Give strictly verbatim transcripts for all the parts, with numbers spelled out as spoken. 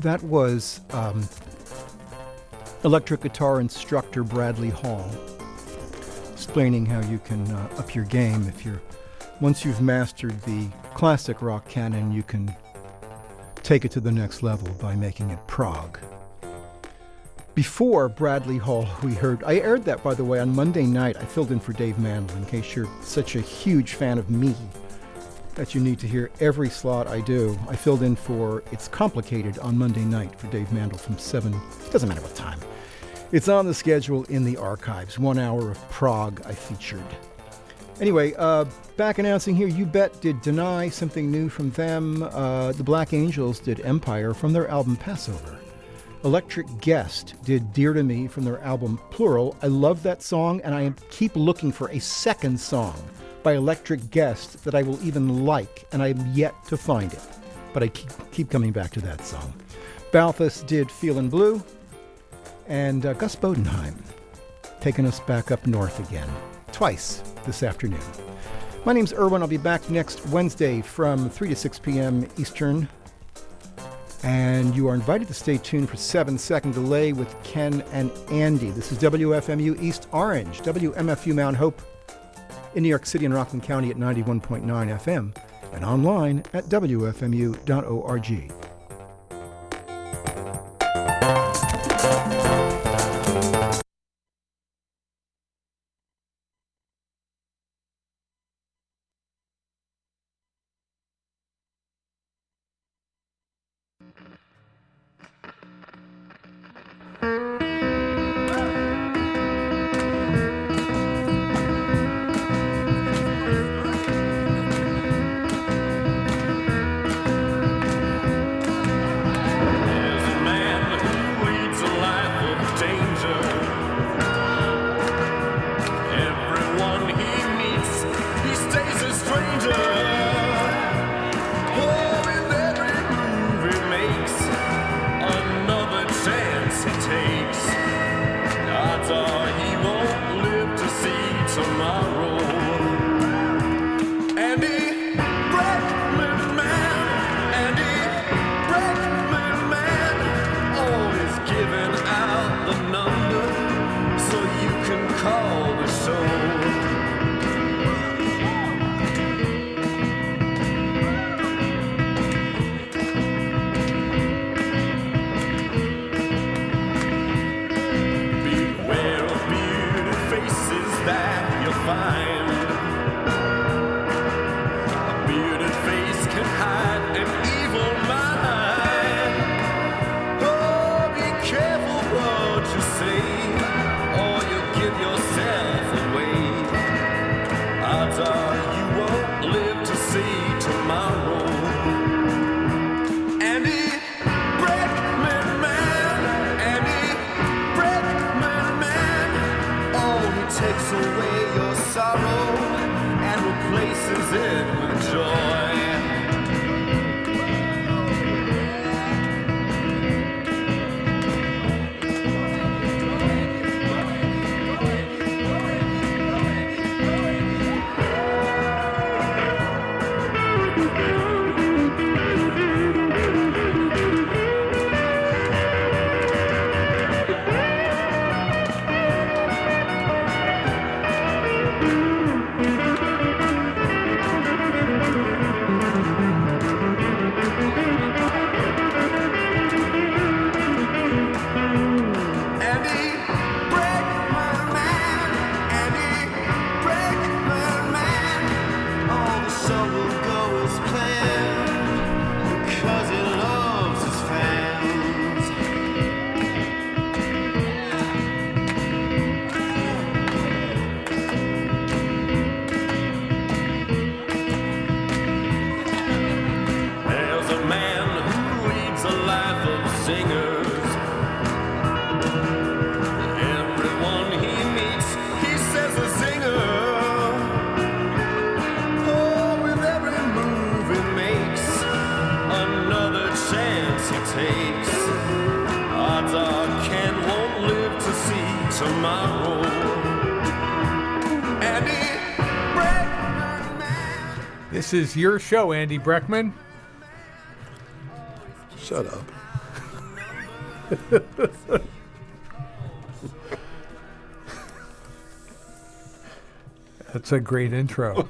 That was um, electric guitar instructor Bradley Hall explaining how you can uh, up your game. If you're once you've mastered the classic rock canon, you can take it to the next level by making it prog. Before Bradley Hall, we heard, I aired that, by the way, on Monday night. I filled in for Dave Mandel, in case you're such a huge fan of me that you need to hear every slot I do. I filled in for It's Complicated on Monday night for Dave Mandel from seven, doesn't matter what time. It's on the schedule in the archives. One hour of prog I featured. Anyway, uh, back announcing here, You Bet did Deny, something new from them. Uh, the Black Angels did Empire from their album Passover. Electric Guest did Dear to Me from their album Plural. I love that song, and I keep looking for a second song by Electric Guest that I will even like, and I'm yet to find it. But I keep, keep coming back to that song. Balthus did Feelin' Blue, and uh, Gus Bodenheim taking us back up north again, twice this afternoon. My name's Irwin. I'll be back next Wednesday from three to six p.m. Eastern. And you are invited to stay tuned for seven Second Delay with Ken and Andy. This is W F M U East Orange, W M F U Mount Hope in New York City and Rockland County at ninety-one point nine F M and online at W F M U dot org. This is your show, Andy Breckman. Shut up. That's a great intro.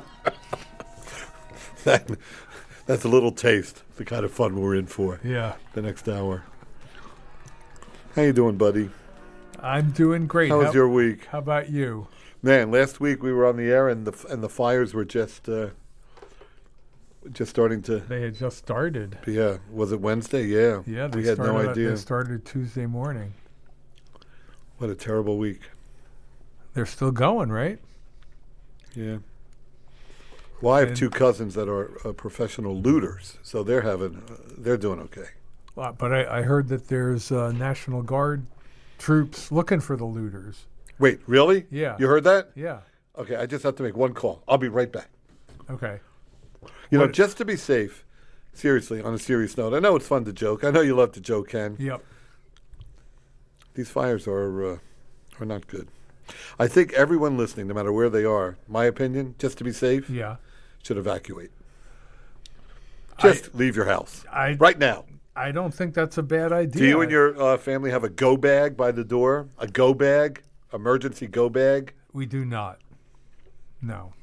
that, that's a little taste. The kind of fun we're in for. Yeah. The next hour. How you doing, buddy? I'm doing great. How was how, your week? How about you? Man, last week we were on the air and the and the fires were just uh, just starting to. They had just started. Yeah, was it Wednesday? Yeah. Yeah, they we had started. no idea. They started Tuesday morning. What a terrible week. They're still going, right? Yeah. Well, I have And- two cousins that are uh, professional looters, so they're having uh, they're doing okay. Uh, but I, I heard that there's uh, National Guard troops looking for the looters. Wait, really? Yeah. You heard that? Yeah. Okay, I just have to make one call. I'll be right back. Okay. You know, What- just to be safe, seriously, on a serious note, I know it's fun to joke. I know you love to joke, Ken. Yep. These fires are uh, are not good. I think everyone listening, no matter where they are, my opinion, just to be safe, Yeah. should evacuate. Just I- leave your house I right now. I don't think that's a bad idea. Do you and your uh, family have a go bag by the door? A go bag? Emergency go bag? We do not. No.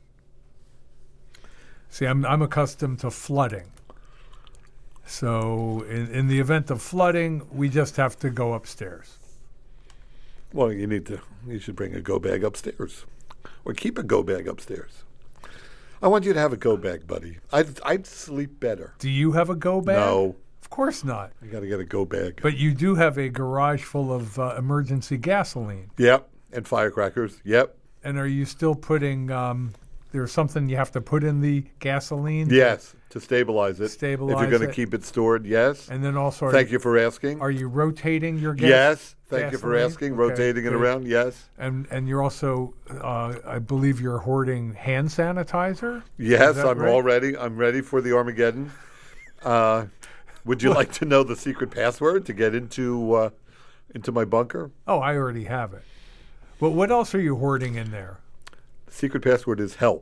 See, I'm I'm accustomed to flooding. So in, in the event of flooding, we just have to go upstairs. Well, you need to. You should bring a go bag upstairs, or keep a go bag upstairs. I want you to have a go bag, buddy. I'd I'd sleep better. Do you have a go bag? No, Of course not. you got to get a go bag. But you do have a garage full of uh, emergency gasoline. Yep, and firecrackers. Yep. And are you still putting, um, there's something you have to put in the gasoline? Yes, to stabilize it. Stabilize if you're going to it. keep it stored, yes. And then also, are, Thank you, you for asking. are you rotating your gas? Yes, thank you for gasoline? asking. Okay, Rotating it good. around, yes. And and you're also, uh, I believe you're hoarding hand sanitizer? Yes, Is that I'm right? all ready. I'm ready for the Armageddon. Uh, would you like to know the secret password to get into uh, into my bunker? Oh, I already have it. But what else are you hoarding in there? The secret password is help.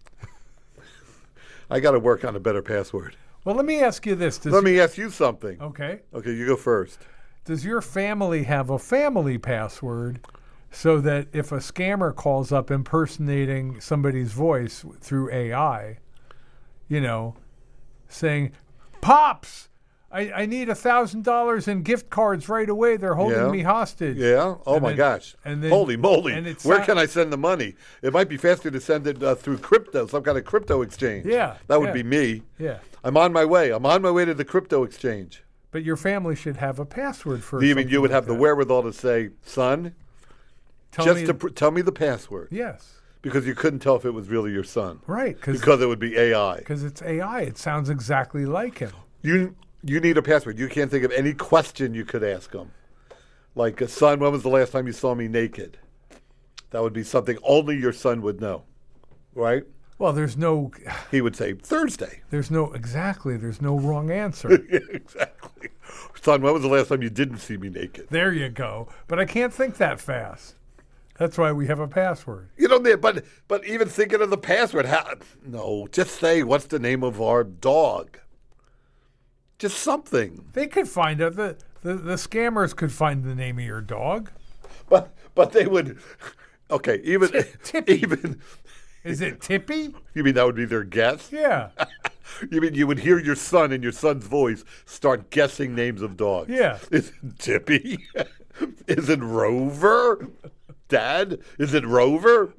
I got to work on a better password. Well, let me ask you this. Does Let me ask you something. Okay. Okay, you go first. Does your family have a family password so that if a scammer calls up impersonating somebody's voice through A I, you know, saying, Pops, I, I need a thousand dollars in gift cards right away. They're holding Yeah. me hostage. Yeah? Oh, And my then- gosh. and then- Holy moly. and it's Where not- can I send the money? It might be faster to send it uh, through crypto, some kind of crypto exchange. Yeah, That would yeah. be me. Yeah. I'm on my way. I'm on my way to the crypto exchange. But your family should have a password for Do you mean something you would like have the that. wherewithal to say, son, Tell just me- to pr- tell me the password? Yes. Because you couldn't tell if it was really your son. Right. Because it would be A I. Because it's A I. It sounds exactly like him. You you need a password. You can't think of any question you could ask him. Like, uh, son, when was the last time you saw me naked? That would be something only your son would know. Right? Well, there's no, He would say, Thursday. there's no, exactly, there's no wrong answer. Yeah, exactly. Son, when was the last time you didn't see me naked? There you go. But I can't think that fast. That's why we have a password. You know, but but even thinking of the password, how, no, just say, what's the name of our dog? Just something. They could find out, the, the, the scammers could find the name of your dog. But but they would, okay, even, Tippy. even, Is it Tippy? you mean that would be their guess? Yeah. You mean you would hear your son in your son's voice start guessing names of dogs? Yeah. Is it Tippy? Is it Rover? Dad? Is it Rover?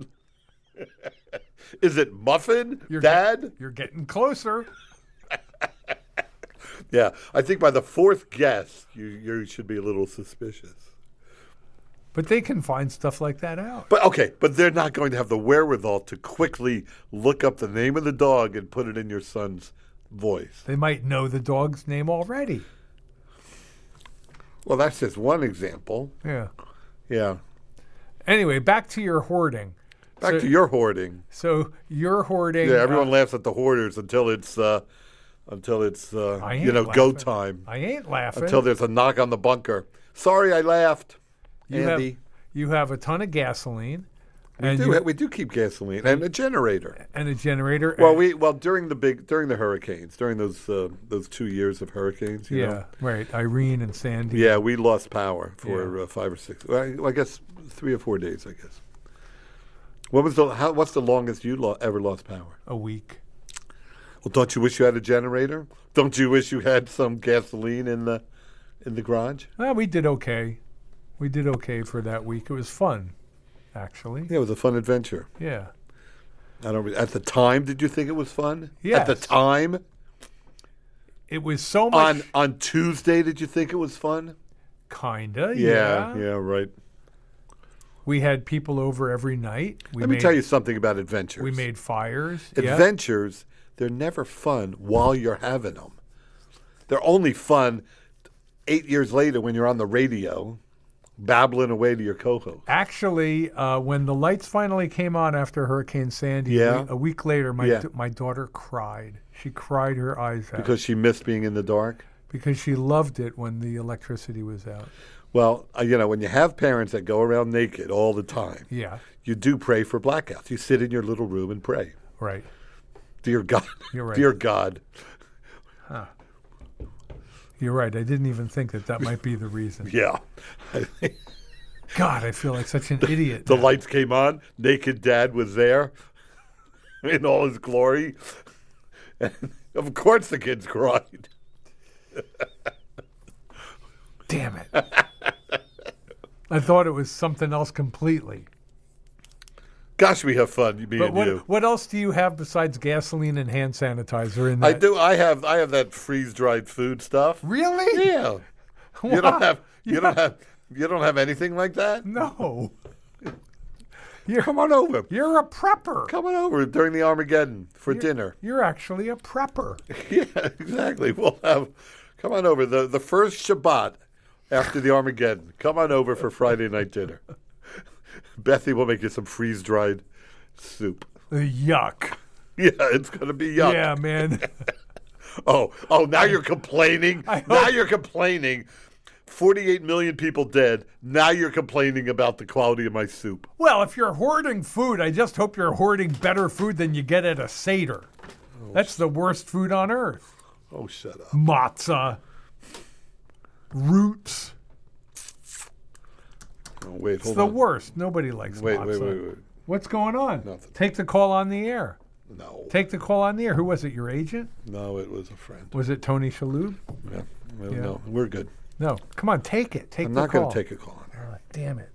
Is it Muffin? You're Dad? Get, you're getting closer. Yeah, I think by the fourth guess, you you should be a little suspicious. But they can find stuff like that out. But okay, but they're not going to have the wherewithal to quickly look up the name of the dog and put it in your son's voice. They might know the dog's name already. Well, that's just one example. Yeah. Yeah. Anyway, back to your hoarding. Back So- to your hoarding. So you're hoarding. Yeah, everyone uh, laughs at the hoarders until it's uh, until it's uh, I you ain't know go laughing. time. I ain't laughing. Until there's a knock on the bunker. Sorry, I laughed. you Andy. have you have a ton of gasoline, We And do. you- ha- We do keep gasoline and a generator. and a generator. Well, and- we well during the big during the hurricanes, during those uh, those two years of hurricanes. You yeah, know? right. Irene and Sandy. Yeah, we lost power for Yeah. uh, five or six. Well, I guess three or four days. I guess. What was the how? What's the longest you lo- ever lost power? A week. Well, don't you wish you had a generator? Don't you wish you had some gasoline in the in the garage? Well, we did okay. We did okay for that week. It was fun, actually. Yeah, it was a fun adventure. Yeah. I don't. re- At the time, did you think it was fun? At Yes. the time, It was so much. on on Tuesday, did you think it was fun? Kinda. Yeah, Yeah. yeah, right. We had people over every night. We Let made, me tell you something about adventures. We made fires. Yeah. Adventures, they're never fun while you're having them. They're only fun eight years later when you're on the radio, babbling away to your co-host. Actually, uh, when the lights finally came on after Hurricane Sandy, Yeah. a, week, a week later, my Yeah. d- my daughter cried. She cried her eyes out Because she missed being in the dark. because she loved it when the electricity was out. Well, uh, you know, when you have parents that go around naked all the time, Yeah, you do pray for blackouts. You sit in your little room and pray. right. Dear God. You're right. Dear God. You're right. I didn't even think that that might be the reason. Yeah. God, I feel like such an idiot. The now. lights came on. Naked Dad was there in all his glory. And of course the kids cried. Damn it. I thought it was something else completely. Gosh, we have fun, me But and what, you. what else do you have besides gasoline and hand sanitizer in that? I do. I have. I have that freeze-dried food stuff. Really? Yeah. You Wow. don't have. You Yeah. don't have. You don't have anything like that. No. You're, Come on over. you're a prepper. Come on over during the Armageddon for dinner. You're actually a prepper. Yeah, exactly. We'll have. Come on over the the first Shabbat after the Armageddon. Come on over for Friday night dinner. Bethy will make you some freeze-dried soup. Yuck. Yeah, it's gonna be yuck. Yeah, man. Oh, oh, now you're complaining. I Now hope- you're complaining. forty-eight million people dead. Now you're complaining about the quality of my soup. Well, if you're hoarding food, I just hope you're hoarding better food than you get at a Seder. That's the worst food on earth. Oh, shut up. Matzah. Roots. Oh, wait, It's hold the on. worst. Nobody likes Wait, matzah. wait, wait, wait. What's going on? Nothing. Take the call on the air. No. Take the call on the air. Who was it? Your agent? No, it was a friend. Was it Tony Shalhoub? Yeah. Well, Yeah. No, we're good. No. Come on, take it. Take I'm the not call. going to take a call on there. All right, damn it.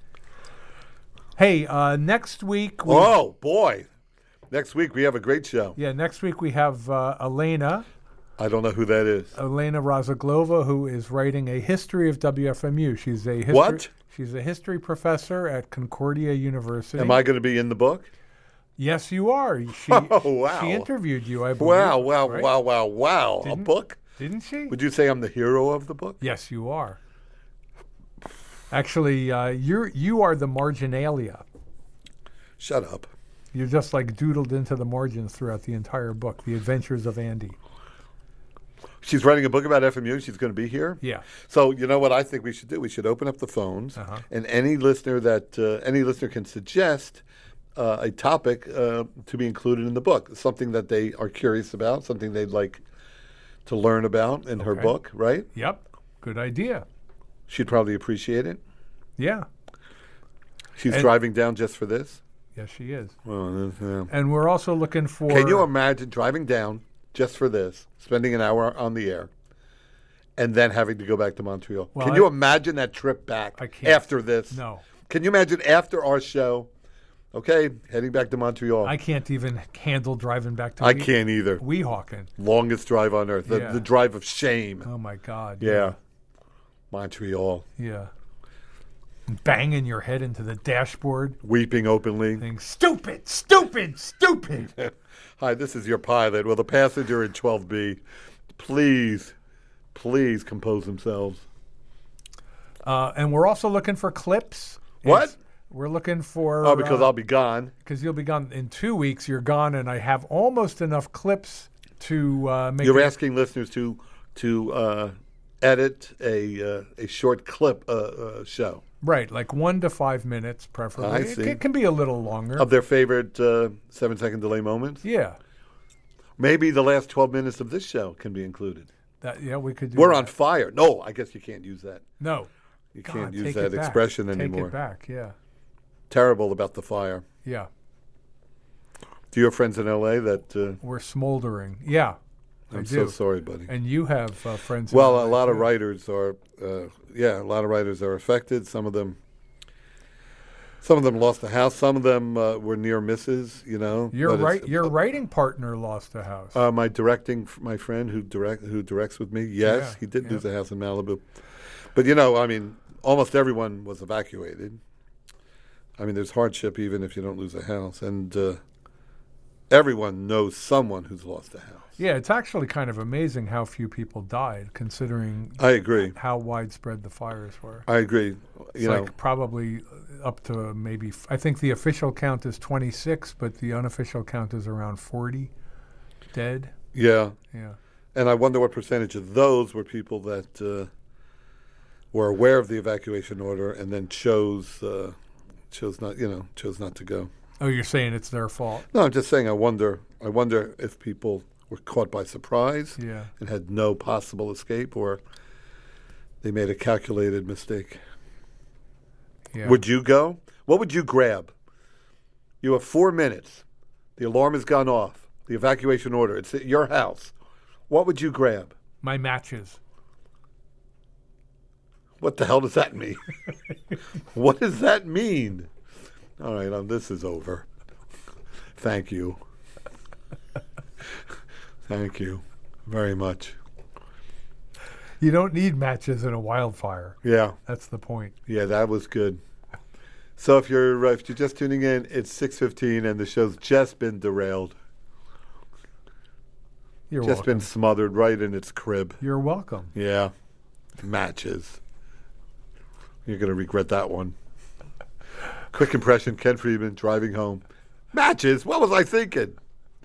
Hey, uh, next week. We, Oh, boy. Next week we have a great show. Yeah, next week we have uh, Elena, I don't know who that is. Elena Razaglova, who is writing a history of W F M U. She's a history, What? She's a history professor at Concordia University. Am I going to be in the book? Yes, you are. She, Oh, wow. She interviewed you, I believe. Wow, wow, right? wow, wow, wow. A Didn't- book? Didn't she? Would you say I'm the hero of the book? Yes, you are. Actually, uh, you're you are the marginalia. Shut up. You're just like doodled into the margins throughout the entire book, The Adventures of Andy. She's writing a book about F M U. She's going to be here. Yeah. So you know what I think we should do? We should open up the phones, Uh-huh. and any listener that uh, any listener can suggest uh, a topic uh, to be included in the book, something that they are curious about, something they'd like to learn about in her Okay. book. Right? Yep. Good idea. She'd probably appreciate it. Yeah. She's And- driving down just for this. Yes, she is. Well, that's, yeah. And we're also looking for. Can you imagine driving down just for this, spending an hour on the air, and then having to go back to Montreal? Well, Can I- you imagine that trip back I can't. after this? No. Can you imagine after our show, okay, heading back to Montreal? I can't even handle driving back to I Wee- can't either. Weehawken. Longest drive on earth, the, Yeah. the drive of shame. Oh, my God. Yeah. Montreal, Yeah. Banging your head into the dashboard. weeping openly. Saying, stupid, stupid, stupid. Hi, this is your pilot. Will the passenger in twelve B please, please compose themselves? Uh, and we're also looking for clips. What? It's- We're looking for. Oh, because uh, I'll be gone. Because you'll be gone in two weeks. You're gone, and I have almost enough clips to uh, make. You're it- asking listeners to to uh, edit a uh, a short clip uh, uh, show. Right, like one to five minutes, preferably. I It, see. it can be a little longer. Of their favorite uh, seven-second delay moments. yeah, Maybe the last twelve minutes of this show can be included. that yeah we could do. We're that. on fire. No, I guess you can't use that. No, You God, can't use take that it back. expression Take anymore. it back. Yeah, Terrible about the fire. yeah. Do you have friends in L A that... Uh, We're smoldering. Yeah, I I'm do. so sorry, buddy. And you have uh, friends. in Well, L a lot of too. writers are, uh, yeah, a lot of writers are affected. Some of them, some of them lost a house. Some of them uh, were near misses. You know, Your but right, it's- your writing partner lost a house. Uh, my directing, my friend who direct who directs with me. Yes, Yeah, he did yeah. lose a house in Malibu, but you know, I mean, almost everyone was evacuated. I mean, there's hardship even if you don't lose a house, and uh, everyone knows someone who's lost a house. yeah, it's actually kind of amazing how few people died, considering I agree. how widespread the fires were. I agree. It's You know, like probably up to maybe, f- I think the official count is twenty-six, but the unofficial count is around forty dead. yeah. Yeah. And I wonder what percentage of those were people that uh, were aware of the evacuation order and then chose uh, chose not, you know, chose not to go. Oh, you're saying it's their fault? No, I'm just saying. I wonder. I wonder if people were caught by surprise Yeah. and had no possible escape, or they made a calculated mistake. Yeah. Would you go? What would you grab? You have four minutes. The alarm has gone off. The evacuation order. It's at your house. What would you grab? My matches. What the hell does that mean? What does that mean? All right, um, this is over. Thank you. Thank you very much. You don't need matches in a wildfire. Yeah, That's the point. yeah, that was good. So if you're uh, if you're just tuning in, it's six fifteen and the show's just been derailed. You're just welcome. been smothered right in its crib. You're welcome. Yeah, matches. You're gonna regret that one. Quick impression: Ken Friedman driving home. Matches. What was I thinking?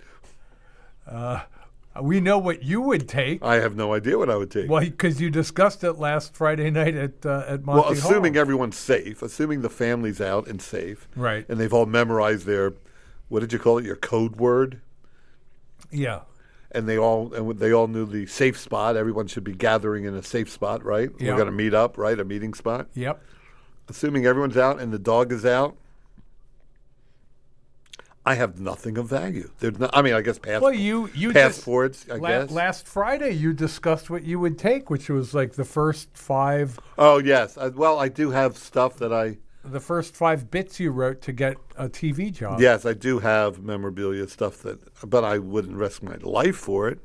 We know what you would take. I have no idea what I would take. Well, because you discussed it last Friday night at uh, at Monty Well, assuming Hall. everyone's safe, assuming the family's out and safe, Right. and they've all memorized their, what did you call it, your code word, Yeah. and they all and they all knew the safe spot. Everyone should be gathering in a safe spot, right? Yeah. We're going to meet up, right? A meeting spot. Yep. Assuming everyone's out and the dog is out, I have nothing of value. There's no, I mean, I guess pass, Well, you you passports. Just, I la- guess. last Friday you discussed what you would take, which was like the first five oh yes. I, well, I do have stuff that I. the first five bits you wrote to get a T V job. Yes, I do have memorabilia stuff that, but I wouldn't risk my life for it.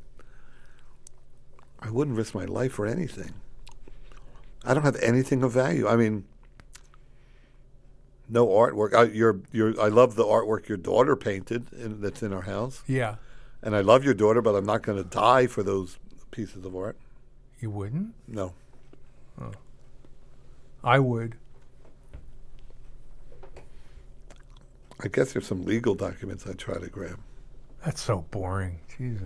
I wouldn't risk my life for anything. I don't have anything of value. I mean, no artwork. I, your, your, I love the artwork your daughter painted in, that's in our house, Yeah. and I love your daughter, but I'm not going to die for those pieces of art. You wouldn't? No. I would. I guess there's some legal documents I'd try to grab. That's so boring. Jesus.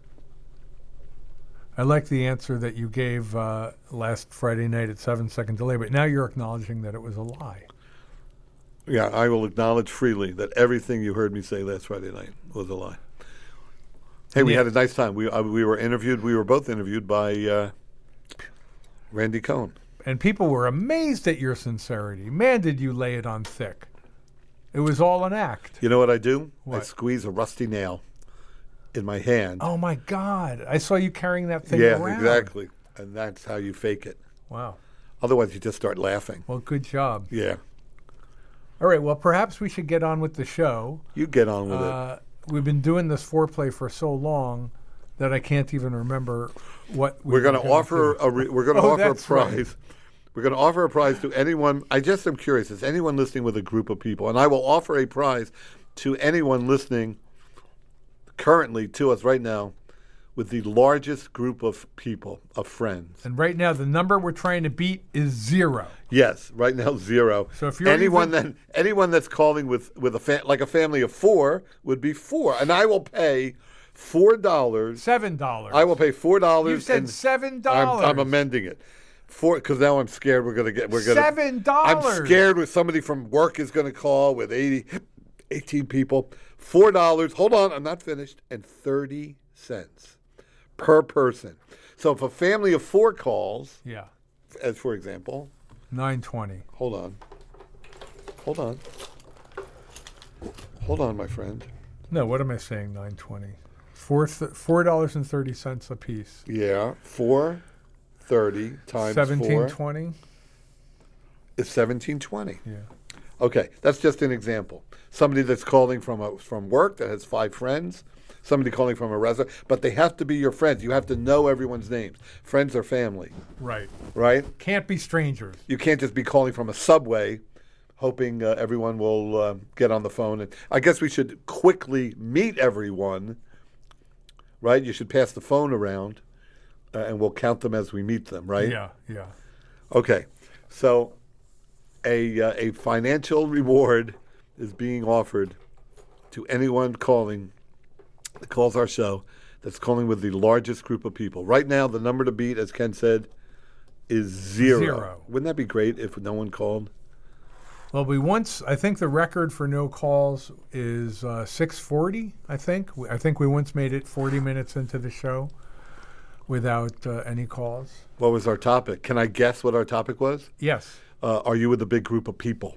I like the answer that you gave uh, last Friday night at seven second delay, but now you're acknowledging that it was a lie. Yeah, I will acknowledge freely that everything you heard me say last Friday night was a lie. Hey, we Yeah. had a nice time. We uh, we were interviewed. We were both interviewed by uh, Randy Cohen. And people were amazed at your sincerity. Man, did you lay it on thick. It was all an act. You know what I do? I What? squeeze a rusty nail in my hand. Oh, my God. I saw you carrying that thing yeah, around. exactly. And that's how you fake it. Wow. Otherwise, you just start laughing. Well, good job. Yeah, All right, well, perhaps we should get on with the show. you get on with it. Uh, we've been doing this foreplay for so long that I can't even remember what we We're going were to gonna offer do. a re- we're going to Oh, offer a that's right. prize. We're going to offer a prize to anyone. I just am curious. Is anyone listening with a group of people? And I will offer a prize to anyone listening currently to us right now with the largest group of people, of friends. And right now, the number we're trying to beat is zero. Yes, right now zero. So if you're anyone even- that anyone that's calling with with a fa- like a family of four would be four, and I will pay four dollars. Seven dollars. I will pay four dollars. You said and seven I'm, dollars. I'm amending it. Four, because now I'm scared we're gonna get we're gonna Seven dollars. I'm scared with somebody from work is gonna call with eighty, eighteen people. Four dollars. Hold on, I'm not finished. And thirty cents per person. So if a family of four calls, Yeah. as for example, Nine twenty. hold on, hold on, hold on, my friend. No, what am I saying? Nine twenty. Four th- four dollars and thirty cents a piece. Yeah, four thirty times Seventeen four twenty. is seventeen twenty. Yeah. Okay, that's just an example. Somebody that's calling from a, from work that has five friends, somebody calling from a restaurant, but they have to be your friends. You have to know everyone's names. Friends or family, Right. right? Can't be strangers. You can't just be calling from a subway, hoping uh, everyone will uh, get on the phone. And I guess we should quickly meet everyone, right? You should pass the phone around, uh, and we'll count them as we meet them, right? Yeah. Yeah. Okay, so a uh, a financial reward is being offered to anyone calling that calls our show that's calling with the largest group of people. Right now, the number to beat, as Ken said, is zero. Zero. Wouldn't that be great if no one called? Well, we once, I think the record for no calls is uh, six forty, I think. We, I think we once made it forty minutes into the show without uh, any calls. What was our topic? Can I guess what our topic was? Yes. Uh, are you with a big group of people?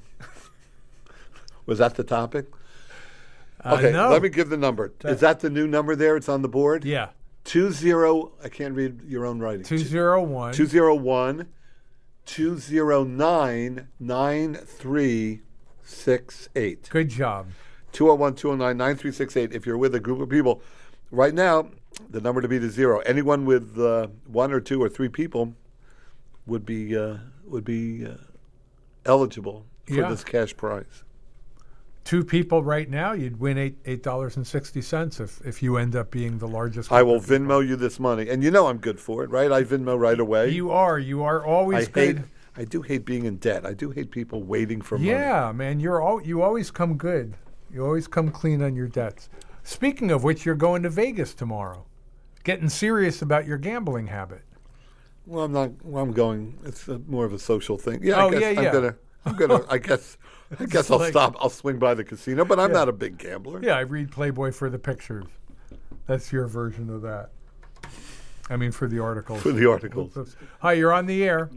Was that the topic? Uh, Okay, no. let me give the number. Is that the new number there? It's on the board? Yeah. Two zero, I can't read your own writing. two zero one. Two zero one, two zero nine, nine three six eight. Good job. two oh one, two oh nine, nine three six eight. If you're with a group of people, right now, the number to beat is zero. Anyone with uh, one or two or three people would be uh, would be uh, eligible for Yeah. this cash prize. Two people right now, you'd win eight eight dollars and sixty cents if if you end up being the largest. I will Venmo you this money, and you know I'm good for it, right? I Venmo right away. You are. You are always I good. hate. I do hate being in debt. I do hate people waiting for money. Yeah, man. You're all. You always come good. You always come clean on your debts. Speaking of which, you're going to Vegas tomorrow. Getting serious about your gambling habit. Well, I'm not. Well, I'm going. It's a, more of a social thing. Yeah. Oh, I guess yeah, I'm yeah. gonna. I'm gonna. I guess. I guess I'll like- stop. I'll swing by the casino, but I'm Yeah. not a big gambler. Yeah, I read Playboy for the pictures. That's your version of that. I mean, for the articles. For the articles. Oops. Hi, you're on the air.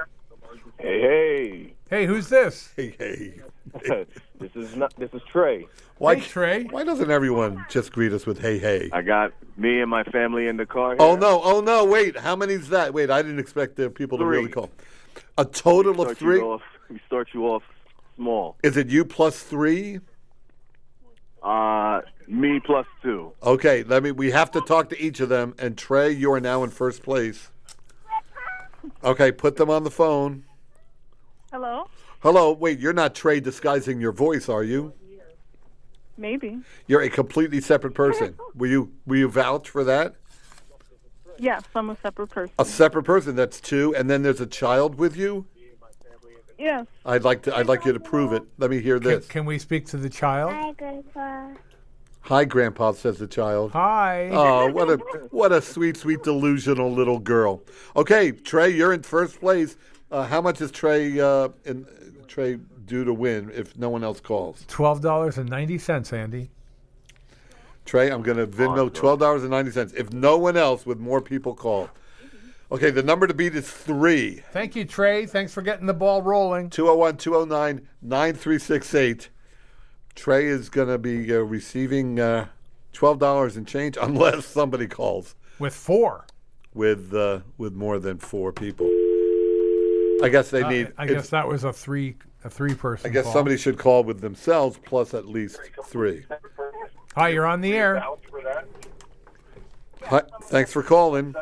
Hey, Hey, who's this? Hey, hey. hey, this is not. This is Trey. Why, Hey, Trey. Why doesn't everyone just greet us with "Hey, hey"? I got me and my family in the car. Here. Oh no! Oh no! Wait, how many's that? Wait, I didn't expect the people to Three. really call. A total we of start three. You off, we start you off small. Is it you plus three? Uh, me plus two. Okay, let me. We have to talk to each of them. And Trey, you are now in first place. Okay, put them on the phone. Hello? Hello. Wait, you're not Trey disguising your voice, are you? Maybe. You're a completely separate person. Will you? Will you vouch for that? Yes, I'm a separate person. A separate person. That's two. And then there's a child with you. Yes. I'd like to. I'd like you to prove it. Let me hear Can, this. can we speak to the child? Hi, Grandpa. Hi, Grandpa, says the child. Hi. Oh, what a what a sweet, sweet, delusional little girl. Okay, Trey, you're in first place. Uh, how much is Trey uh, in, Trey due to win if no one else calls? Twelve dollars and ninety cents, Andy. Trey, I'm going to Venmo twelve dollars and ninety cents if no one else with more people call. Okay, the number to beat is three. Thank you, Trey. Thanks for getting the ball rolling. two oh one, two oh nine, nine three six eight. Trey is going to be uh, receiving uh, twelve dollars and change unless somebody calls With four. with uh, with more than four people. I guess they Uh, need. I it's- guess that was a three a three person. I guess somebody should call with themselves plus at least three. Hi, you're on the air. Hi, thanks for calling.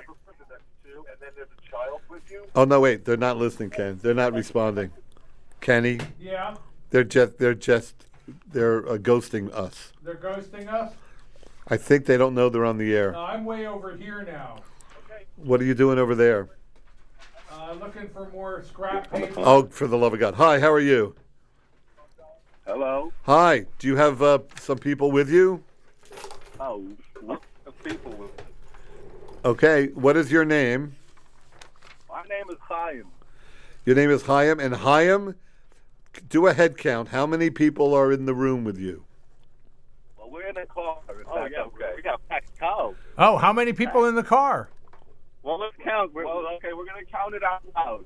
Oh no, wait, they're not listening, Ken. They're not responding. Kenny, Yeah, they're just they're just they're uh, ghosting us. they're ghosting us. I think they don't know they're on the air. I'm way over here now. What are you doing over there? Uh, looking for more scrap paper. Oh, for the love of God! Hi, how are you? Hello. Hi. Do you have uh, some people with you? Oh, what the people? Okay. What is your name? My name name is Chaim. Your name is Chaim, and Chaim, do a head count. How many people are in the room with you? Well, we're in a car. Oh, yeah, okay. We got packed cows. Oh, how many people in the car? Well, let's count. We're, well, okay, we're going to count it out loud.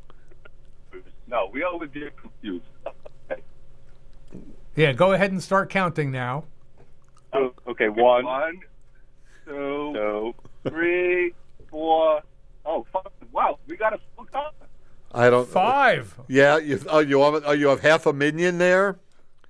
No, we always get confused. Okay. Yeah, go ahead and start counting now. Oh, okay, one, one two, two, three, four. Oh, five. Wow, we got a full car. I don't. Five. Yeah. You, oh, you have, oh, you have half a million there.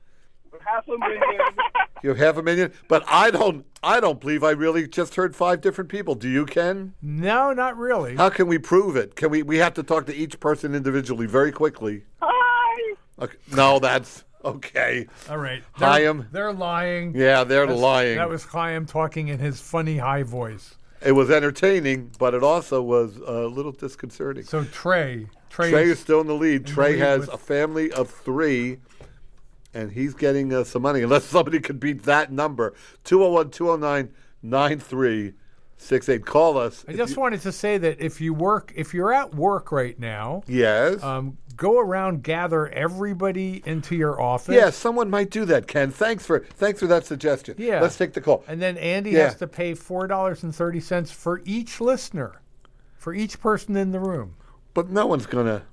Half a million. You have half a million, but I don't. I don't believe I really just heard five different people. Do you, Ken? No, not really. How can we prove it? Can we? We have to talk to each person individually, very quickly. Hi. Okay. No, that's okay. All right. They're, Chaim. They're lying. Yeah, they're That's- lying. That was Chaim talking in his funny high voice. It was entertaining, but it also was a little disconcerting. So Trey. Trey, Trey is still in the lead. the Trey lead has with- a family of three, and he's getting uh, some money, unless somebody could beat that number. two oh one, two oh nine, nine three six eight. Call us. I if just you- wanted to say that if you work, if you're at work right now, Yes. um, go around, gather everybody into your office. yeah, someone might do that, Ken. Thanks for thanks for that suggestion. Yeah. Let's take the call. And then Andy Yeah. has to pay four dollars and thirty cents for each listener, for each person in the room. But no one's going to.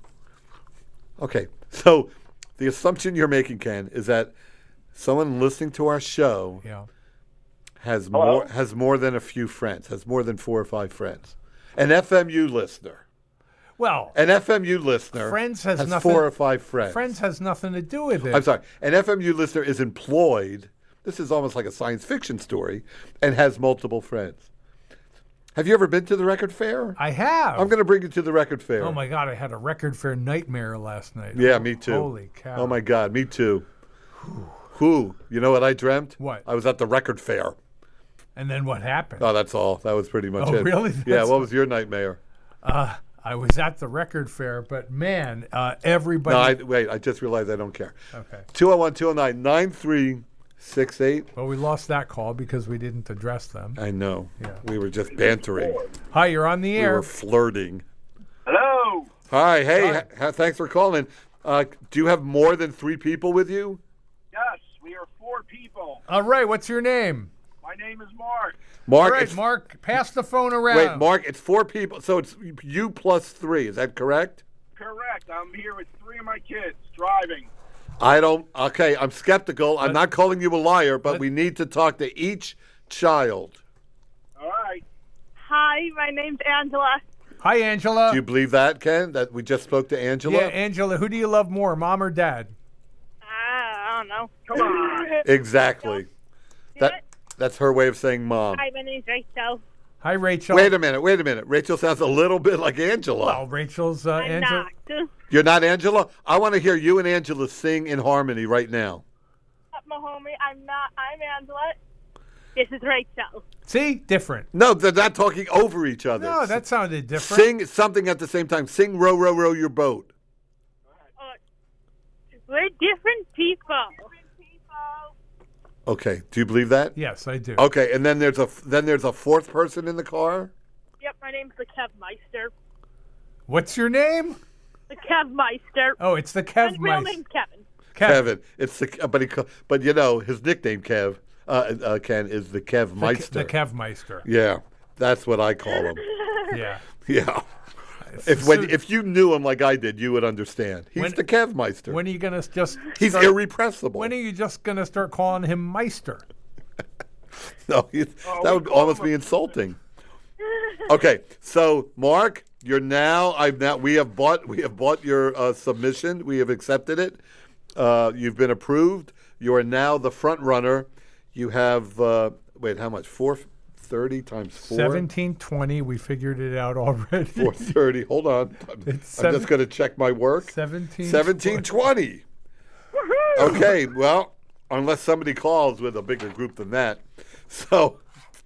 Okay. So the assumption you're making, Ken, is that someone listening to our show Yeah. has Hello? more has more than a few friends, has more than four or five friends. An F M U listener. Well, An F M U listener Friends has nothing- four or five friends. friends has nothing to do with it. I'm sorry. An F M U listener is employed. This is almost like a science fiction story, and has multiple friends. Have you ever been to the record fair? I have. I'm going to bring you to the record fair. Oh my God! I had a record fair nightmare last night. Yeah, me too. Holy cow! Oh my God, me too. Who? You know what I dreamt? What? I was at the record fair. And then what happened? Oh, that's all. That was pretty much Oh, it. really? Yeah. That's- What was your nightmare? Uh, I was at the record fair, but man, uh, everybody. No, I, wait. I just realized I don't care. okay. two oh one, two oh nine, nine three six eight. Well, we lost that call because we didn't address them. I know. Yeah. We were just bantering. Hi, you're on the We air. were flirting. Hello. Hi. Hey. Hi. ha- thanks for calling. Uh, do you have more than three people with you? Yes, we are four people. All right, what's your name? My name is Mark. Mark. All right, it's, Mark, pass the phone around. Wait, Mark. It's four people. So it's you plus three. Is that correct? Correct. I'm here with three of my kids driving. I don't. Okay, I'm skeptical. I'm Let- not calling you a liar, but let- we need to talk to each child. All right. Hi, my name's Angela. Hi, Angela. Do you believe that, Ken? That we just spoke to Angela? Yeah, Angela, who do you love more, mom or dad? I don't know. Come on. Exactly. That that's her way of saying mom. Hi, my name's Rachel. Hi, Rachel. Wait a minute. Wait a minute. Rachel sounds a little bit like Angela. Well, Rachel's uh, I'm Angela. not. You're not Angela? I want to hear you and Angela sing in harmony right now. Mahomie, I'm not. I'm Angela. This is Rachel. See, different. No, they're not talking over each other. No, that sounded different. Sing something at the same time. Sing row, row, row your boat. Uh, we're different people. Okay. Do you believe that? Yes, I do. Okay, and then there's a then there's a fourth person in the car. Yep, my name's the Kevmeister. What's your name? The Kevmeister. Oh, it's the My Kev real Mice. name's Kevin. Kev. Kevin. It's the but he ca- but you know his nickname Kev uh, uh, Ken is the Kev The, Meister. the Kev Meister. Yeah, that's what I call him. Yeah. Yeah. If when So- if you knew him like I did, you would understand. He's When- the Kev Meister. When are you gonna just? He's start, irrepressible. When are you just gonna start calling him Meister? No, he's, that would almost be insulting. Okay, so Mark, you're now. I've now. We have bought. We have bought your uh, submission. We have accepted it. Uh, you've been approved. You are now the front runner. You have. Uh, wait, how much? Four thirty times four. Seventeen twenty. We figured it out already. Four thirty. Hold on. I'm, I'm It's seven- just going to check my work. Seventeen. Seventeen twenty. Okay. Well, unless somebody calls with a bigger group than that. So.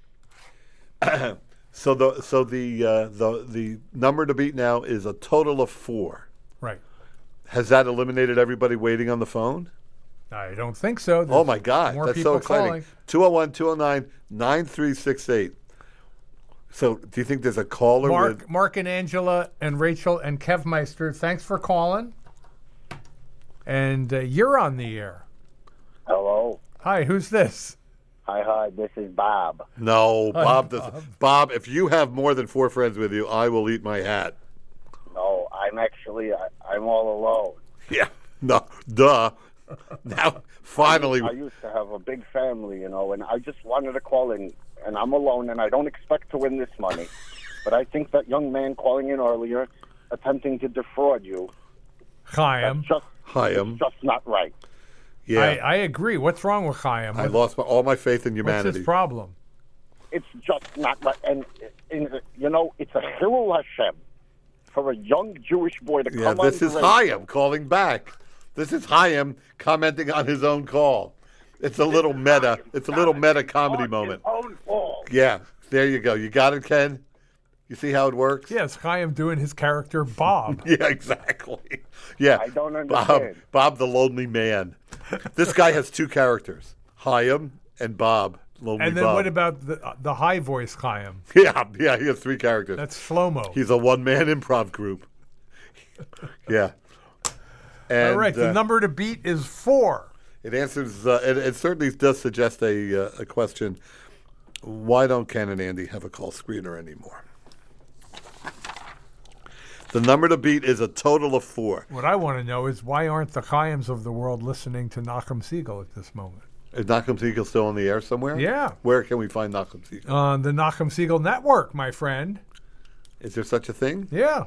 So the so the uh, the the number to beat now is a total of four. Right. Has that eliminated everybody waiting on the phone? I don't think so. Oh There's my God, more that's people so exciting! calling. two oh one, two oh nine, nine three six eight. So, do you think there's a caller Mark, with? Mark and Angela and Rachel and Kev Meister, thanks for calling. And uh, you're on the air. Hello. Hi, who's this? Hi, hi. This is Bob. No, Hi, Bob does. Bob. Bob, if you have more than four friends with you, I will eat my hat. No, I'm actually I, I'm all alone. Yeah. No. Duh. Now, finally. I used to have a big family, you know, and I just wanted to call in, and I'm alone, and I don't expect to win this money, but I think that young man calling in earlier, attempting to defraud you, Chaim. that's just Chaim. it's just not right. Yeah. I, I agree. What's wrong with Chaim? I What- lost my, all my faith in What's humanity. his problem? It's just not right, and, and you know, it's a Chilul Hashem for a young Jewish boy to Yeah, come this on is the radio. Chaim calling back. This is Chaim commenting on his own call. It's a little meta. It's a little meta comedy On moment. his own fault. Yeah, there you go. You got it, Ken? You see how it works? Yes, Chaim doing his character Bob. Yeah, exactly. Yeah. I don't Bob, understand. Bob the lonely man. This guy has two characters, Chaim and Bob. Lonely And then Bob. what about the uh, the high voice Chaim? Yeah, yeah, he has three characters. That's Shlomo. He's a one-man improv group. Yeah. And, All right, the uh, number to beat is four. It answers. Uh, it, it certainly does suggest a uh, a question. Why don't Ken and Andy have a call screener anymore? The number to beat is a total of four. What I want to know is why aren't the Chaims of the world listening to Nachum Siegel at this moment? Is Nachum Siegel still on the air somewhere? Yeah. Where can we find Nachum Siegel? On the Nachum Siegel Network, my friend. Is there such a thing? Yeah.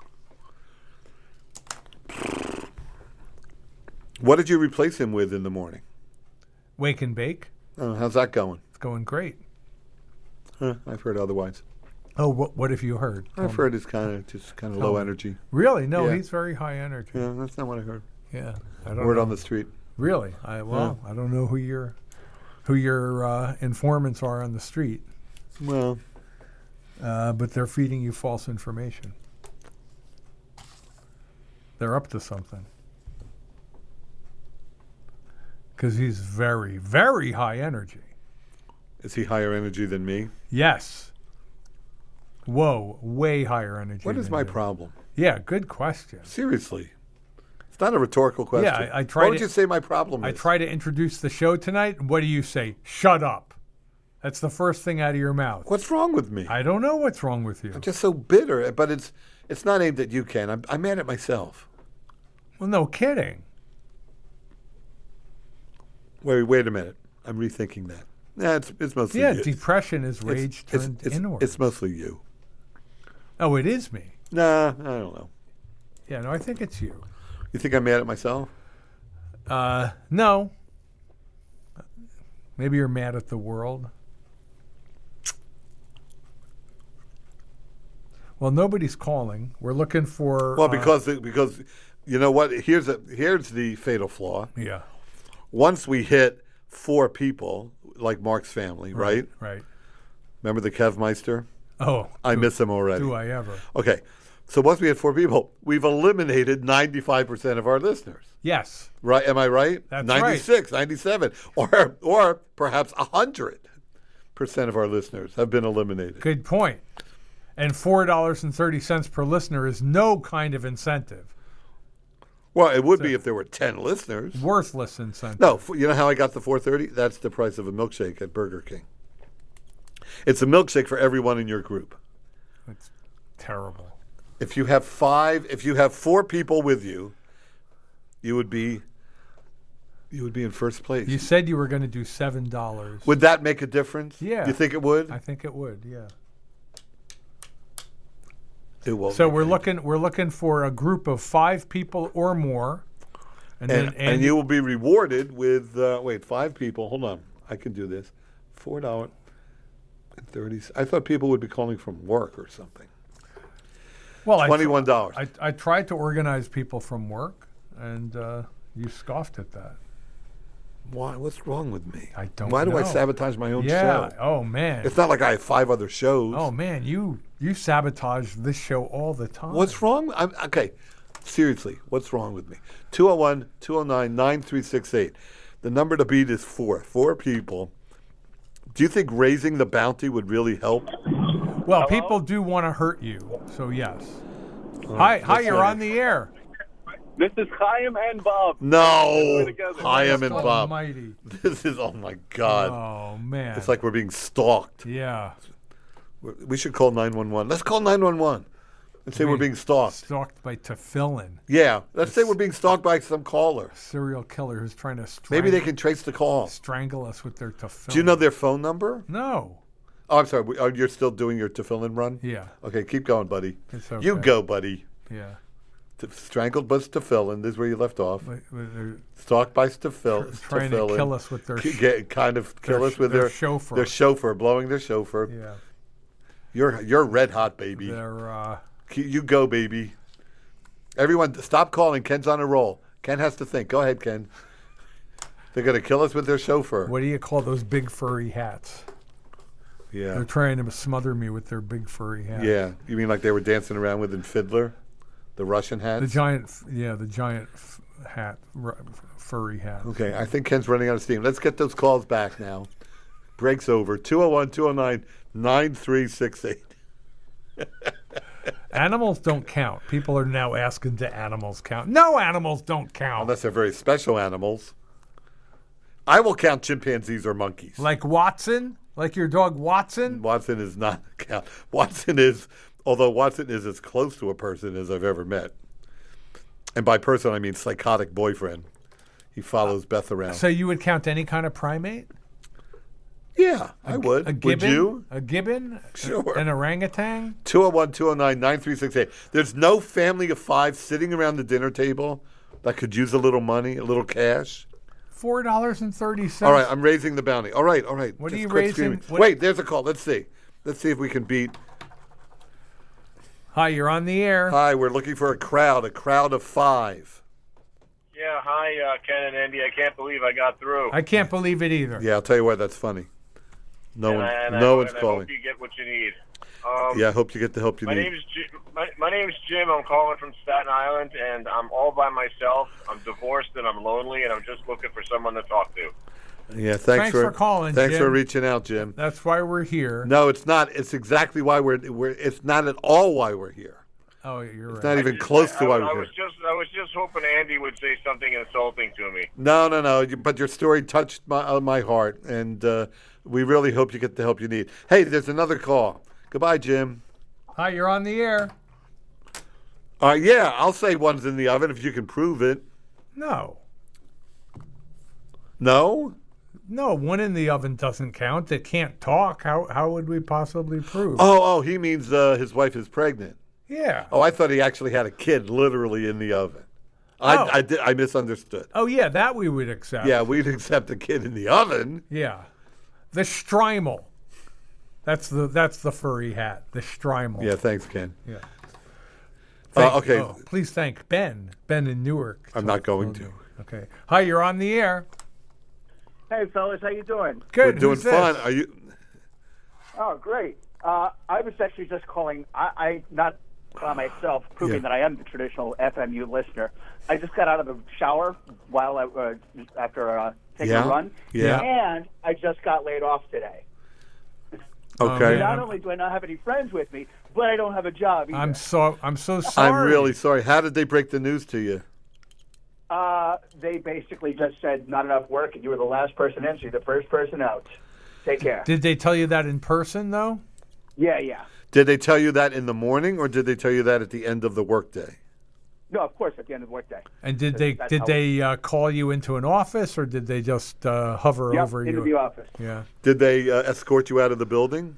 What did you replace him with in the morning? Wake and Bake. Oh, how's that going? It's going great. Huh, I've heard otherwise. Oh, what, what have you heard? Tell I've me. heard it's kind of just kind of Tell low me. energy. Really? No, Yeah. he's very high energy. Yeah, that's not what I heard. Yeah. I don't Word know. on the street. Really? I well, I don't know who your who your uh, informants are on the street, Well, uh, but they're feeding you false information. They're up to something. Because he's very, very high energy. is he higher energy than me? Yes. Whoa, way higher energy. What is than my you. problem? Yeah, good question. Seriously. It's not a rhetorical question. Yeah, I- I tried What would it- you say my problem I is? try to introduce the show tonight. What do you say? Shut up. That's the first thing out of your mouth. What's wrong with me? I don't know what's wrong with you. I'm just so bitter, but it's it's not aimed at you, Ken. I'm, I'm mad at myself. Well, no kidding. Wait, wait a minute. I'm rethinking that. Nah, it's it's mostly Yeah, you. depression is It's- rage it's, turned it's, inward. It's mostly you. Oh, it is me. Nah, I don't know. Yeah, no, I think it's you. You think I'm mad at myself? Uh, no. Maybe you're mad at the world. Well, nobody's calling. We're looking for. Well, uh, because because you know what? Here's a here's the fatal flaw. yeah, Once we hit four people, like Mark's family, right? right. Remember the Kev Meister? Oh, I do, miss him already. do I ever? Okay, so once we had four people, we've eliminated ninety-five percent of our listeners. Yes. Right? Am I right? That's right. ninety-six, ninety-seven, or or perhaps one hundred percent of our listeners have been eliminated. Good point. And four dollars and thirty cents per listener is no kind of incentive. Well, it would be if there were ten listeners. Worthless incentive. No, f- you know how I got the four thirty? That's the price of a milkshake at Burger King. It's a milkshake for everyone in your group. It's terrible. If you have five, if you have four people with you, you would be you would be in first place. You said you were going to do seven dollars. Would that make a difference? Yeah. You think it would? I think it would. Yeah. It will. So we're looking. We're looking for a group of five people or more, and, and, then and you will be rewarded with uh, wait five people. Hold on, I can do this. Four dollars and thirty. I thought people would be calling from work or something. well, I tr- Twenty-one dollars. I, I tried to organize people from work, and uh, you scoffed at that. Why? What's wrong with me? I don't Why do I know. sabotage my own Yeah. show? Oh man. It's not like I have five other shows. Oh man, you you sabotage this show all the time. What's wrong? I'm, okay, seriously, what's wrong with me? two oh one, two oh nine, nine three six eight. The number to beat is four. Four people. Do you think raising the bounty would really help? Well, Hello? people do want to hurt you, so yes. Hi, hi, you're on the air. This is Chaim and Bob. No, together. Chaim and Bob. Almighty. This is, oh my God. Oh, man. It's like we're being stalked. Yeah. We're- We should call nine one one. Let's call nine one one and say we're being stalked. Stalked by Tefillin, Yeah, let's say we're being stalked by some caller. serial killer who's trying to strang- Maybe they can trace the call. strangle us with their Tefillin. Do you know their phone number? No. Oh, I'm sorry. we- Oh, you're still doing your tefillin run? Yeah. Okay, keep going, buddy. It's You okay. go, buddy. Yeah. T- strangled by tefillin. This is where you left off. But- but they're Stalked by tefillin. trying to kill us with their K- sh- get, kind of kill their us sh- with their their chauffeur. Their chauffeur, blowing their chauffeur. Yeah. You're you're red hot, baby. They're, uh, K- You go, baby. Everyone, stop calling. Ken's on a roll. Ken has to think. Go ahead, Ken. They're going to kill us with their chauffeur. what do you call those big furry hats? Yeah. They're trying to smother me with their big furry hats. Yeah. You mean like they were dancing around with in Fiddler? The Russian hats? The giant, f- yeah, the giant f- hat, r- furry hat. Okay, I think Ken's running out of steam. Let's get those calls back now. Break's over. two oh one, two oh nine, nine three six eight. Animals don't count. People are now asking, do animals count? No, animals don't count. Unless they're very special animals. I will count chimpanzees or monkeys. Like Watson? Like your dog Watson? Watson is not a count. Watson is, although Watson is as close to a person as I've ever met. And by person, I mean psychotic boyfriend. He follows Beth around. So you would count any kind of primate? yeah, I would. A Would gibbon? you? A gibbon? Sure. An orangutan? two oh one, two oh nine, nine three six eight. There's no family of five sitting around the dinner table that could use a little money, a little cash. Four dollars and thirty cents. All right, I'm raising the bounty. All right, all right. What are Just you quit raising? screaming. What- Wait, there's a call. Let's see. Let's see if we can beat. Hi, you're on the air. Hi, we're looking for a crowd, a crowd of five. Yeah, hi, uh, Ken and Andy. I can't believe I got through. I can't believe it either. Yeah, I'll tell you why that's funny. No and one, I, and I, no and one's I calling. hope you get what you need. Um, Yeah, I hope you get the help you My need. name's Jim, my, my name's Jim. I'm calling from Staten Island, and I'm all by myself. I'm divorced and I'm lonely, and I'm just looking for someone to talk to. Yeah, thanks, Thanks for, for calling, Thanks Jim. for reaching out, Jim. That's why we're here. No, it's not. It's exactly why we're. we're it's not at all why we're here. Oh, you're It's right. not even Just- close I, to why I, we're I here. was just I was just hoping Andy would say something insulting to me. No, no, no. you- But your story touched my uh, my heart, and uh, we really hope you get the help you need. Hey, there's another call. Goodbye, Jim. Hi, you're on the air. Uh, yeah, I'll say one's in the oven if you can prove it. No. No? No, one in the oven doesn't count. It can't talk. How how would we possibly prove? Oh, oh, he means uh, his wife is pregnant. Yeah. Oh, I thought he actually had a kid literally in the oven. I, Oh. I, did, I misunderstood. Oh, yeah, that we would accept. Yeah, we'd accept a kid in the oven. Yeah. The Strymel. That's the that's the furry hat. The Strymel. Yeah, thanks, Ken. Yeah. Uh, Thank- okay, oh, please thank Ben. Ben in Newark. I'm not going to. Okay. Hi, you're on the air. Hey, fellas, how you doing? Good. We're doing who's this? fine. Are you? Oh, great. Uh, I was actually just calling. I, I not by myself, proving Yeah. that I am the traditional F M U listener. I just got out of the shower while I uh, after uh, taking Yeah? a run, Yeah. and I just got laid off today. Okay. Yeah. Not only do I not have any friends with me, but I don't have a job either. I'm so I'm so sorry. I'm really sorry. How did they break the news to you? Uh, they basically just said not enough work, and you were the last person in, so you're the first person out. Take care. Did they tell you that in person though? Yeah, yeah. Did they tell you that in the morning, or did they tell you that at the end of the workday? No, of course, at the end of the workday. And did they That's did how- they uh, call you into an office or did they just uh, hover Yep, over into you? the office. Yeah. Did they uh, escort you out of the building?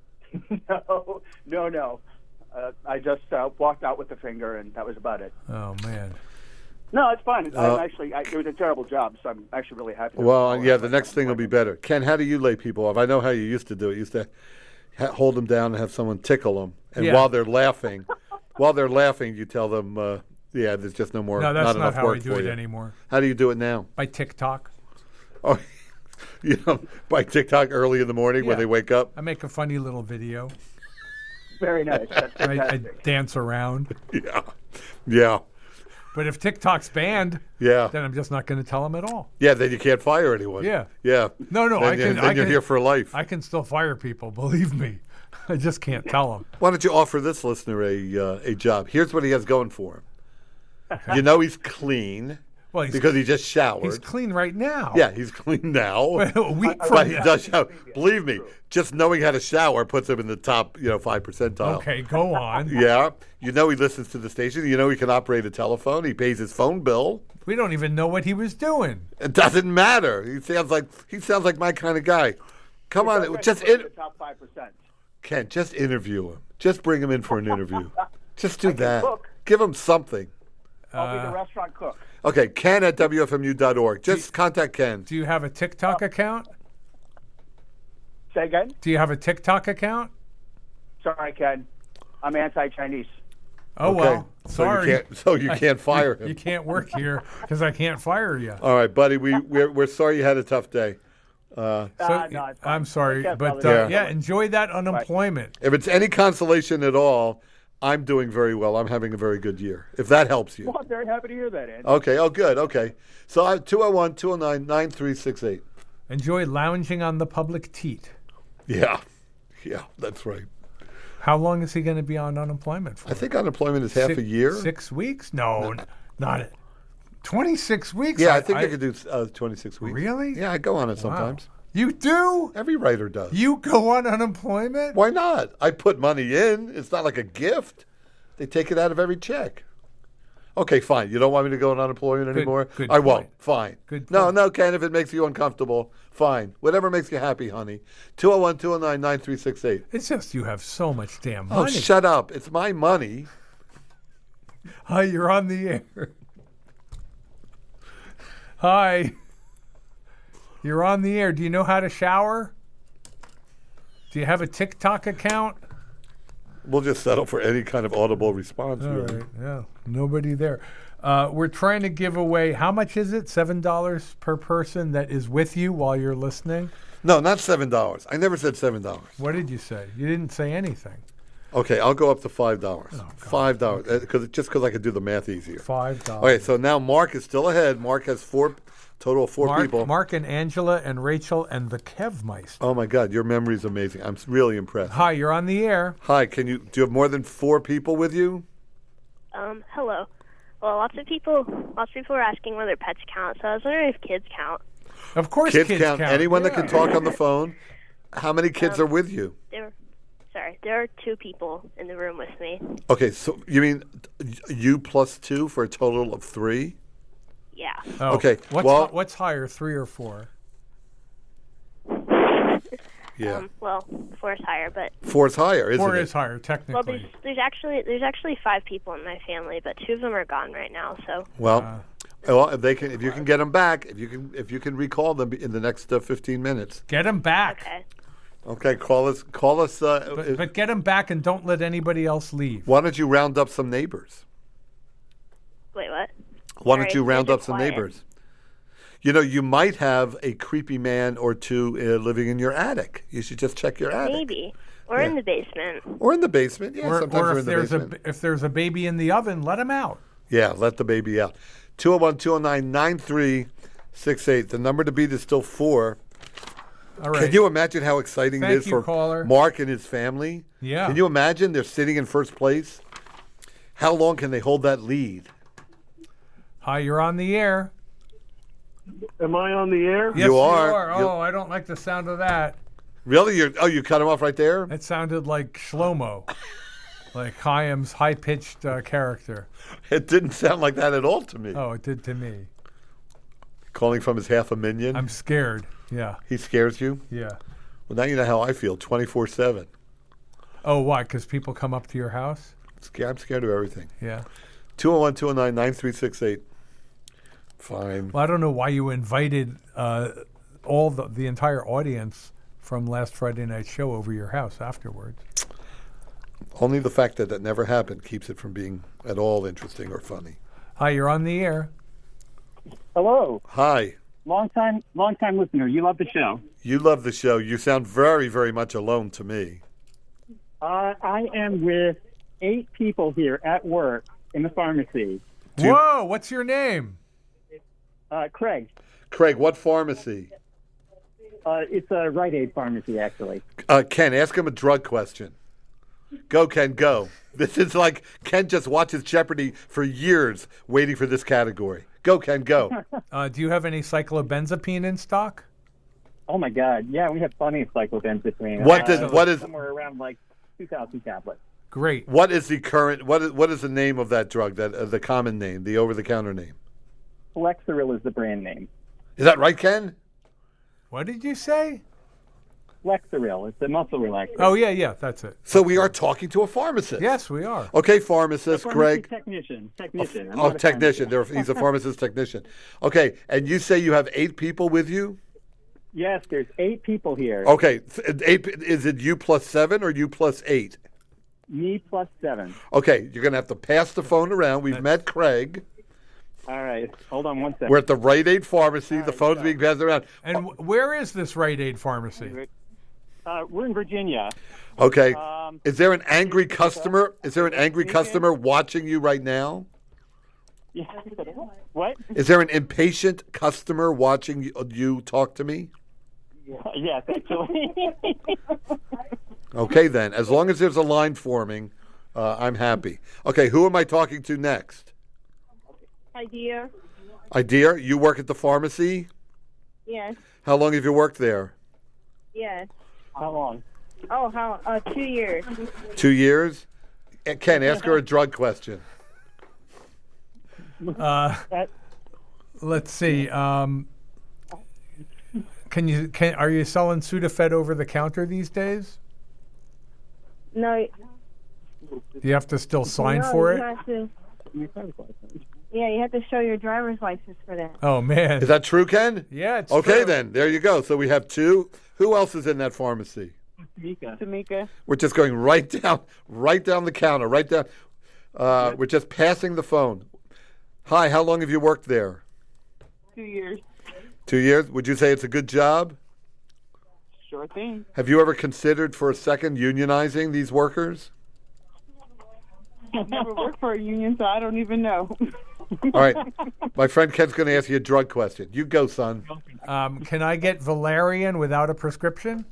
No, no, no. Uh, I just uh, walked out with the finger, and that was about it. Oh man. No, it's fine. Uh, I'm actually, I, it was a terrible job, so I'm actually really happy. to- Well, yeah, the next thing will be better. Ken, how do you lay people off? I know how you used to do it. You used to ha- hold them down and have someone tickle them, and Yeah. while they're laughing, while they're laughing, you tell them, uh, "Yeah, there's just no more, No, that's not, not, enough how work I do for it you." anymore. How do you do it now? By TikTok. Oh, you know, by TikTok early in the morning when Yeah. they wake up. I make a funny little video. Very nice. That's I, I fantastic. dance around. Yeah, yeah, But if TikTok's banned, yeah, then I'm just not going to tell them at all. yeah. Then you can't fire anyone. Yeah. yeah. No, no, Then, I can. then I you're can, here for life. I can still fire people. Believe me. I just can't tell him. Why don't you offer this listener a uh, a job? Here's what he has going for him. You know he's clean Well, he's, because he just showered. he's clean right now. Yeah, he's clean now. A week but from he now. does shower. Believe me, just knowing how to shower puts him in the top, you know, five percentile. Okay, go on. Yeah. You know he listens to the station. You know he can operate a telephone. He pays his phone bill. We don't even know what he was doing. It doesn't matter. He sounds like he sounds like my kind of guy. Come on, just in, top five percent. Ken, just interview him. Just bring him in for an interview. Just do that. cook. Give him something. I'll be the restaurant cook. Okay, Ken at W F M U dot org. Just contact Ken. Do you have a TikTok account? Say again? Do you have a TikTok account? Sorry, Ken. I'm anti-Chinese. Oh, Okay. well, So you sorry. can't- so you can't fire him. You can't work here because I can't fire you. All right, buddy. We we're, we're sorry you had a tough day. Uh, So, Ah, no, it's fine. I'm sorry, Take care, but uh, brother. yeah. Yeah. enjoy that unemployment. if it's any consolation at all, I'm doing very well. I'm having a very good year. If that helps you. Well, I'm very happy to hear that, Andy. Okay. Oh, good. Okay. So I two oh one, two oh nine, nine three six eight. Enjoy lounging on the public teat. Yeah. Yeah, that's right. How long is he going to be on unemployment for? I think unemployment is half Six- a year. Six weeks? No, n- not it. twenty-six weeks? Yeah, I think I, could do uh, twenty-six weeks. Really? Yeah, I go on it Wow. sometimes. You do? Every writer does. You go on unemployment? Why not? I put money in. It's not like a gift. They take it out of every check. Okay, fine. You don't want me to go on unemployment Good- anymore? good I won't. point. Fine. Good No, point. no, Ken, if it makes you uncomfortable, fine. Whatever makes you happy, honey. two oh one, two oh nine, nine three six eight. It's just you have so much damn Oh, money. shut up. It's my money. Hi, you're on the air. Hi. You're on the air. Do you know how to shower? Do you have a TikTok account? We'll just settle for any kind of audible response. All really. right. Yeah. Nobody there. Uh, we're trying to give away, how much is it? seven dollars per person that is with you while you're listening? No, not seven dollars. I never said seven dollars. What did you say? You didn't say anything. Okay, I'll go up to five dollars. Oh, five dollars, because just because I could do the math easier. five dollars. Okay, so now Mark is still ahead. Mark has four total of four Mark, people. Mark and Angela and Rachel and the Kevmeister. Oh my God, your memory is amazing. I'm s- really impressed. Hi, you're on the air. Hi, can you? Do you have more than four people with you? Um, hello. Well, lots of people, lots of people were asking whether pets count, so I was wondering if kids count. Of course, Kids, kids, count. Anyone that Yeah. can talk on the phone. How many kids Um, are with you? There, sorry, there are two people in the room with me. Okay, so you mean y- you plus two for a total of three? Yeah. Oh, Okay, What's, well- hi- what's higher, three or four? Yeah, Um, well, four is higher, but four's higher, isn't Four it? is higher, well, technically. there's there's actually there's actually five people in my family, but two of them are gone right now. So Well, Uh, well, if they can, if you can get them back, if you can, if you can recall them in the next uh, fifteen minutes. Get them back. okay. Okay, call us. Call us. Uh, But, but get them back and don't let anybody else leave. why don't you round up some neighbors? Wait, what? Why Sorry, don't you round you're up some quiet. neighbors? You know, you might have a creepy man or two uh, living in your attic. You should just check your attic. Maybe. Or in the basement. Or in the basement. Yeah, Or, sometimes or we're if in the there's basement. a if there's a baby in the oven, let him out. Yeah, let the baby out. two oh one, two oh nine, nine three six eight. The number to beat is still four. All right. Can you imagine how exciting Thank it is you, for caller. Mark and his family? Yeah. Can you imagine they're sitting in first place? How long can they hold that lead? Hi, you're on the air. Am I on the air? Yes, You are. Oh, You- I don't like the sound of that. Really? You're, oh, you cut him off right there? That sounded like Shlomo, like Chaim's high-pitched uh, character. It didn't sound like that at all to me. Oh, it did to me. Calling from his half a minion. I'm scared. Yeah, he scares you? yeah. Well, now you know how I feel twenty-four seven. Oh, why? Because people come up to your house? Sca- I'm scared of everything. Yeah. two oh one, two oh nine, nine three six eight. Fine. Well, I don't know why you invited uh, all the the entire audience from last Friday night show over your house afterwards. Only the fact that that never happened keeps it from being at all interesting or funny. Hi, you're on the air. Hello, Hi. long time, long time listener. You love the show. You love the show. You sound very, very much alone to me. Uh, I am with eight people here at work in the pharmacy. Do you- Whoa, what's your name? Uh, Craig, Craig, what pharmacy? Uh, it's a Rite Aid pharmacy, actually. Uh, Ken, ask him a drug question. Go, Ken, go. This is like Ken just watches Jeopardy for years waiting for this category. Go, Ken, go. Uh, do you have any cyclobenzapine in stock? Oh my God! Yeah, we have plenty of cyclobenzapine. What Uh, does- what is- somewhere around like two thousand tablets? Great. What is the current, what is, what is the name of that drug, that uh, the common name, the over-the-counter name? Flexeril is the brand name. Is that right, Ken? What did you say? Flexeril. It's a muscle relaxer. Oh, yeah, yeah, that's it. So we are talking to a pharmacist. Yes, we are. Okay, pharmacist, Pharmacy Greg. Technician. Technician. I'm Oh, not a technician. pharmacist. There, he's a pharmacist technician. Okay, and you say you have eight people with you? Yes, there's eight people here. Okay, th- eight. Is it you plus seven or you plus eight? Me plus seven. Okay, you're going to have to pass the phone around. We've met Craig. All right. Hold on one second. We're at the Rite Aid pharmacy. The right, phone's so- being passed around. And w- where is this Rite Aid pharmacy? Uh, we're in Virginia. Okay. Um, Is there an angry customer? Is there an angry customer watching you right now? Yeah. What? Is there an impatient customer watching you, you talk to me? Yes, actually. Okay, then. As long as there's a line forming, uh, I'm happy. Okay, who am I talking to next? Hi, dear. Idea, you work at the pharmacy? Yes. How long have you worked there? Yes. How long? Oh, how? Uh, two years. Two years? Uh, Ken, ask her a drug question. Uh, let's see. Um, can you can are you selling Sudafed over the counter these days? No. Do you have to still sign no, for you it? Have to, yeah, you have to show your driver's license for that. Oh man. Is that true, Ken? Yeah, it's Okay, true. then. There you go. So we have two. Who else is in that pharmacy? Tamika. Tamika. We're just going right down, right down the counter, right down. Uh, we're just passing the phone. Hi, how long have you worked there? Two years. Two years. Would you say it's a good job? Sure thing. Have you ever considered for a second unionizing these workers? I've never worked for a union, so I don't even know. All right. My friend Ken's going to ask you a drug question. You go, son. Um, can I get Valerian without a prescription?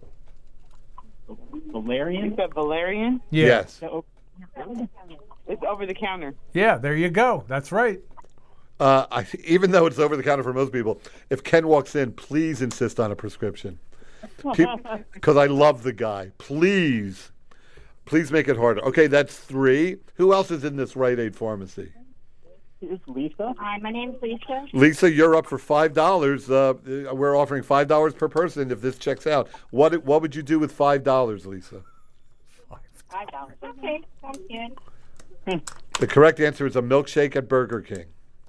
Valerian? You said Valerian? Yeah. Yes. It's over the counter. Yeah, there you go. That's right. Uh, I, even though it's over the counter for most people, if Ken walks in, please insist on a prescription. Because I love the guy. Please. Please make it harder. Okay, that's three. Who else is in this Rite Aid pharmacy? Is Lisa? Hi, my name's Lisa. Lisa, you're up for five dollars. Uh, we're offering five dollars per person if this checks out. What What would you do with five dollars, Lisa? Five dollars. Okay, sounds good. The correct answer is a milkshake at Burger King.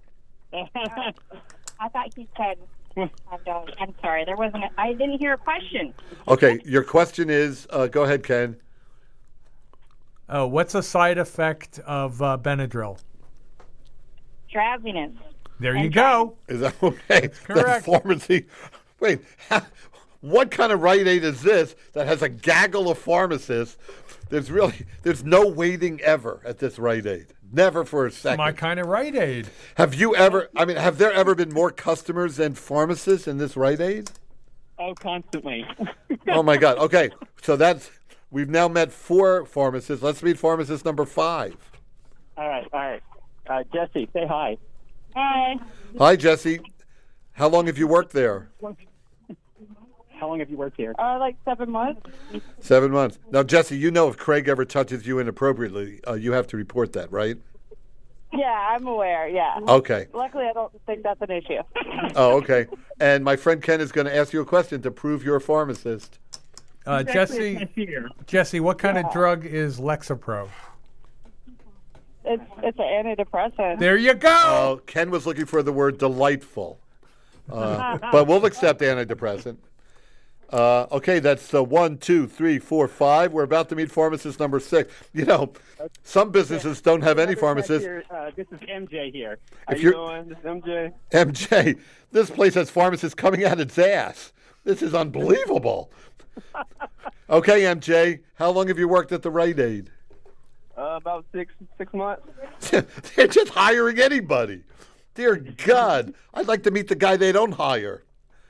I thought he said five dollars. I'm sorry, there wasn't. A, I didn't hear a question. Okay, your question is. Uh, go ahead, Ken. Oh, what's a side effect of uh, Benadryl? Drowsiness. There you go. Is that okay? correct. That pharmacy. Wait, what kind of Rite Aid is this that has a gaggle of pharmacists? There's really, there's no waiting ever at this Rite Aid. Never for a second. My kind of Rite Aid. Have you ever? I mean, have there ever been more customers than pharmacists in this Rite Aid? Oh, constantly. Oh my God. Okay, so that's we've now met four pharmacists. Let's meet pharmacist number five. All right, all right. Uh, Jesse, say hi. Hi. Hi, Jesse. How long have you worked there? How long have you worked here? Uh, like seven months. Seven months. Now, Jesse, you know if Craig ever touches you inappropriately, uh, you have to report that, right? Yeah, I'm aware. Yeah. Okay. Luckily, I don't think that's an issue. Oh, okay. And my friend Ken is going to ask you a question to prove you're a pharmacist. Uh, Jesse, Here. Jesse, what kind of drug is Lexapro? It's it's an antidepressant. There you go. Oh, Ken was looking for the word delightful. Uh, but we'll accept antidepressant. Uh, okay, that's uh, one, two, three, four, five. We're about to meet pharmacist number six. You know, some businesses don't have any pharmacists. Here, uh, this is M J here. How If you you're- doing? This is M J. M J, this place has pharmacists coming out its ass. This is unbelievable. Okay, M J, how long have you worked at the Rite Aid? Uh, about six six months. They're just hiring anybody. Dear God, I'd like to meet the guy they don't hire.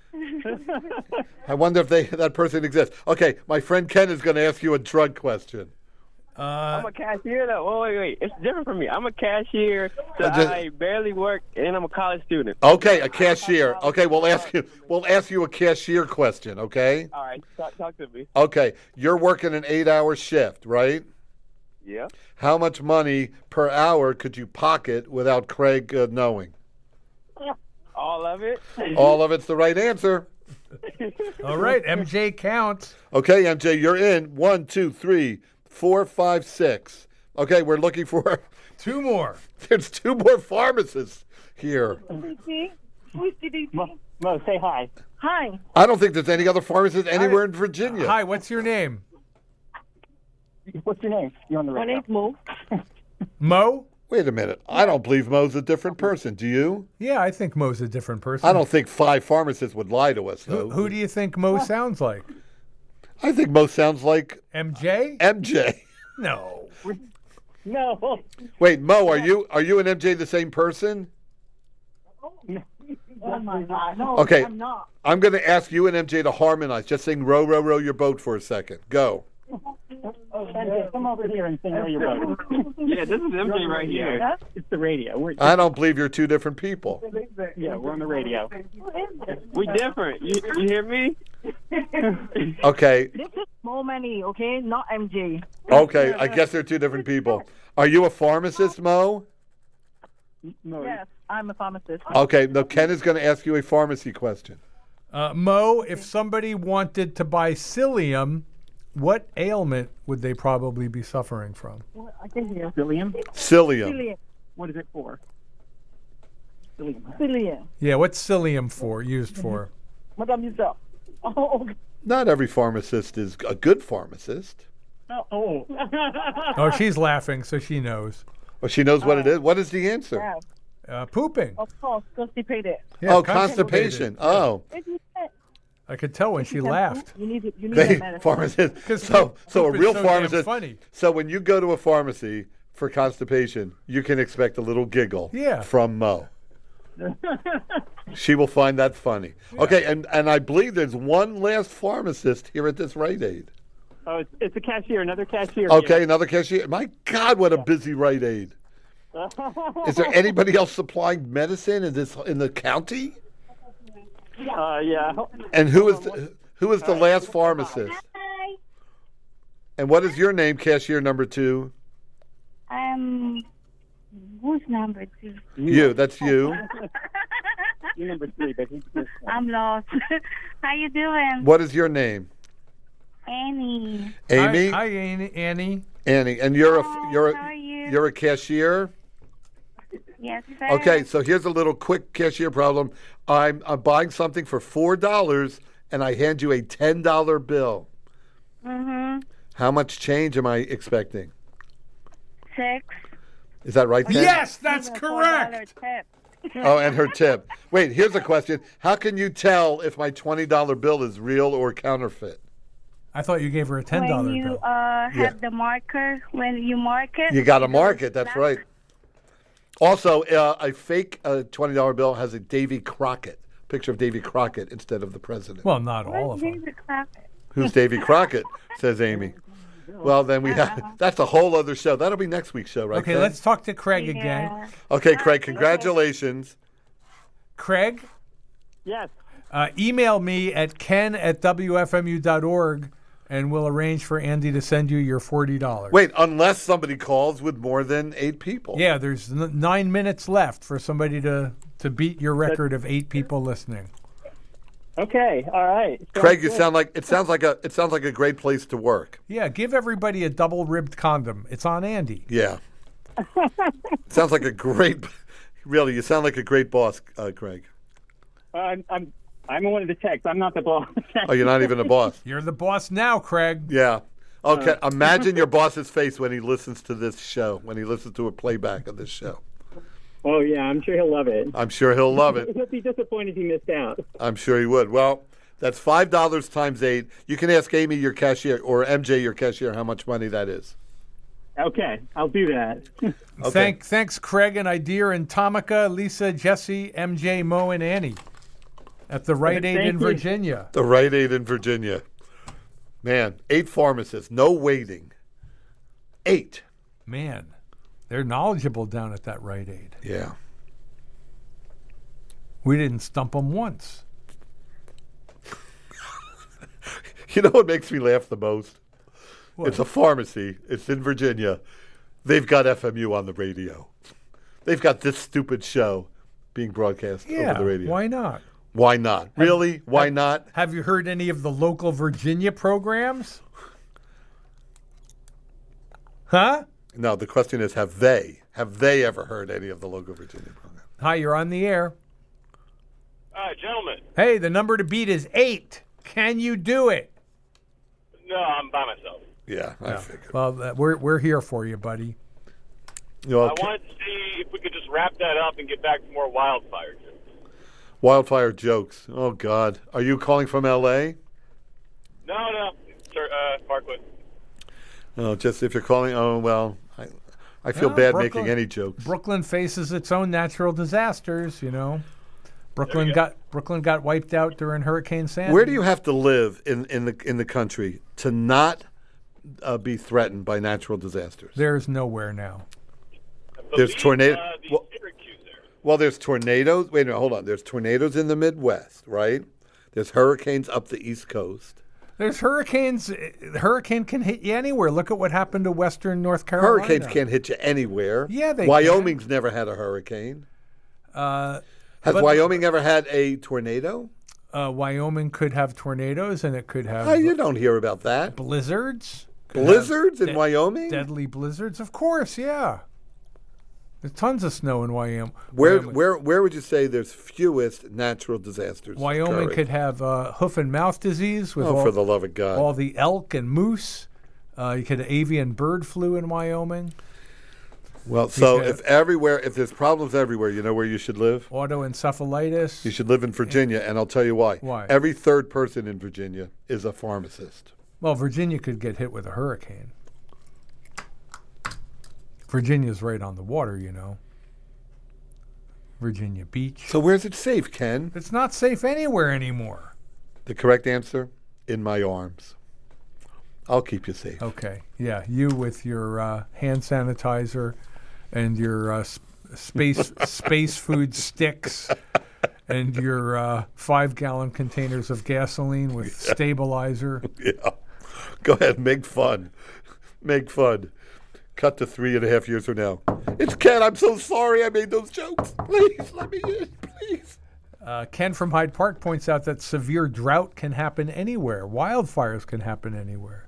I wonder if they that person exists. Okay, my friend Ken is going to ask you a drug question. Uh, I'm a cashier though. Oh, wait, wait. It's different from me. I'm a cashier, so Uh, just- I barely work, and I'm a college student. Okay, a cashier. Okay, we'll ask you. We'll ask you a cashier question. Okay. All right, talk, talk to me. Okay, you're working an eight-hour shift, right? Yeah. How much money per hour could you pocket without Craig uh, knowing? All of it. All of it's the right answer. all right, M J counts. Okay, M J, you're in. One, two, three, four, five, six. Okay, we're looking for. Two more. There's two more pharmacists here. Mo, Mo, say hi. Hi. I don't think there's any other pharmacists anywhere in Virginia. Hi, what's your name? What's your name? You're on the My radio. name's Mo. Mo? Wait a minute. I don't believe Mo's a different person. Do you? Yeah, I think Mo's a different person. I don't think five pharmacists would lie to us, though. Who, who do you think Mo sounds like? I think Mo sounds like M J? M J. No. No. Wait, Mo, are you are you and M J the same person? Oh my God. No, Okay. I'm not. I'm going to ask you and M J to harmonize. Just sing "Row, row, row your boat" for a second. Go. M J, come over here and sing where you're going. Yeah, this is M J right here. It's the radio. We're, I don't believe you're two different people. yeah, we're on the radio. We different. You, you hear me? Okay. This is Mo Money, okay? Not M J. Okay. I guess they're two different people. Are you a pharmacist, Mo? No, Yes, I'm a pharmacist. Okay. No, Ken is going to ask you a pharmacy question. Uh, Mo, if somebody wanted to buy Cilium, what ailment would they probably be suffering from? I can hear. William, Cilium. Cillian. what is it for? William. Cillian. Yeah, what's Cilium for? Used for? Madame yourself. Oh, okay. Not every pharmacist is a good pharmacist. Oh, oh. Oh, she's laughing, so she knows. Well, she knows what it is. What is the answer? Yeah, Uh, pooping. of course, constipated. Yeah, Oh, constipation. Oh. If you said I could tell when she laughed. You need, you need They, a medicine. pharmacist. 'Cause So, so a poop is real so damn pharmacist. funny. So when you go to a pharmacy for constipation, you can expect a little giggle Yeah. from Mo. She will find that funny. Okay, and, and I believe there's one last pharmacist here at this Rite Aid. Oh, it's, it's a cashier, another cashier. Okay, another cashier. My God, what a busy Rite Aid. Is there anybody else supplying medicine in this in the county? Uh, yeah. And who is the, who is the last pharmacist? Hi. And what is your name, cashier number two? Um, who's number two? You. That's you. You're number three, but he's this one. I'm lost. How you doing? What is your name? Annie. Amy. Hi, hi Annie. Annie. Annie. And you're Hi, a you're how are a, you? you're a cashier. Yes, sir. Okay, so here's a little quick cashier problem. I'm I'm buying something for four dollars, and I hand you a ten dollar bill. Mm-hmm. How much change am I expecting? Six. Is that right, Ken? Yes, that's Even a four dollar correct. tip. Oh, and her tip. Wait, here's a question. How can you tell if my twenty dollar bill is real or counterfeit? I thought you gave her a ten dollar When you bill. uh, have Yeah. the marker, when you mark it. You got to it mark goes it. That's black. right. Also, uh, a fake uh, twenty dollar bill has a Davy Crockett picture of Davy Crockett instead of the president. Well, not all of Where's them. David Crockett? Who's Davy Crockett? Says Amy. Well, then we have that's a whole other show. That'll be next week's show, right? Okay, Ken? let's talk to Craig again. Yeah. Okay, Craig. Congratulations. Craig, Yes. uh, email me at ken at w f m u dot org, and we'll arrange for Andy to send you your forty dollars. Wait, unless somebody calls with more than eight people. Yeah, there's n- nine minutes left for somebody to, to beat your record of eight people listening. Okay. All right. Sounds Craig, you good. sound like it sounds like a it sounds like a great place to work. Yeah, give everybody a double ribbed condom. It's on Andy. Yeah. Sounds like a great. Really, you sound like a great boss, uh, Craig. Uh, I'm, I'm, I'm one of the techs. I'm not the boss. Oh, you're not even a boss. You're the boss now, Craig. Yeah. Okay. Imagine your boss's face when he listens to this show, when he listens to a playback of this show. Oh, yeah. I'm sure he'll love it. I'm sure he'll love it. He'll be disappointed he missed out. I'm sure he would. Well, that's five dollars times eight. You can ask Amy, your cashier, or M J, your cashier, how much money that is. Okay. I'll do that. Okay. Thank, thanks, Craig and Idea and Tomica, Lisa, Jesse, M J, Mo, and Annie. At the Rite Aid Thank in you. Virginia. The Rite Aid in Virginia. Man, eight pharmacists, no waiting. Eight. Man, they're knowledgeable down at that Rite Aid. Yeah. We didn't stump them once. You know what makes me laugh the most? What? It's a pharmacy. It's in Virginia. They've got F M U on the radio. They've got this stupid show being broadcast Yeah, over the radio. why not? Why not? Really? Why have- not? Have you heard any of the local Virginia programs? Huh? No, the question is, have they? Have they ever heard any of the local Virginia program? Hi, you're on the air. Hi, gentlemen. Hey, the number to beat is eight. Can you do it? No, I'm by myself. Yeah, I figured. Well, uh, we're we're here for you, buddy. You know, I wanted to see if we could just wrap that up and get back to more wildfire jokes. wildfire jokes. Oh, God. Are you calling from L A? No, no, sir, uh, Parkwood. Oh, just if you're calling. Oh, well, I, I feel Well, bad Brooklyn- making any jokes. Brooklyn faces its own natural disasters, you know. Brooklyn you go. got Brooklyn got wiped out during Hurricane Sandy. Where do you have to live in, in the in the country to not uh, be threatened by natural disasters? There's nowhere now. There's tornado. Uh, the well, Syracuse there. well, there's tornadoes. Wait a minute, hold on. There's tornadoes in the Midwest, right? There's hurricanes up the East Coast. There's hurricanes. uh, Hurricane can hit you anywhere. Look at what happened to Western North Carolina. Hurricanes can't hit you anywhere. Yeah, they Wyoming's never had a hurricane. Uh, Has but- Wyoming ever had a tornado? uh, Wyoming could have tornadoes, and it could have Oh, you don't hear about that. blizzards. Could have Blizzards in de- Wyoming? Deadly blizzards, of course. Yeah. There's tons of snow in Wyoming. Where Wyoming, where where would you say there's fewest natural disasters? Wyoming occurring? could have uh, hoof and mouth disease with Oh, all, for the love of God. all the elk and moose. Uh, you could have avian bird flu in Wyoming. Well, so could- if everywhere, if there's problems everywhere, you know where you should live? Autoencephalitis. You should live in Virginia, and I'll tell you why. Why? Every third person in Virginia is a pharmacist. Well, Virginia could get hit with a hurricane. Virginia's right on the water, you know. Virginia Beach. So where's it safe, Ken? It's not safe anywhere anymore. The correct answer, in my arms. I'll keep you safe. Okay. Yeah, you with your uh, hand sanitizer and your uh, sp- space space food sticks and your uh, five-gallon containers of gasoline with stabilizer. Yeah. Go ahead, make fun. Make fun. Cut to three and a half years from now. It's Ken. I'm so sorry I made those jokes. Please, let me in, please. Uh, Ken from Hyde Park points out that severe drought can happen anywhere. Wildfires can happen anywhere.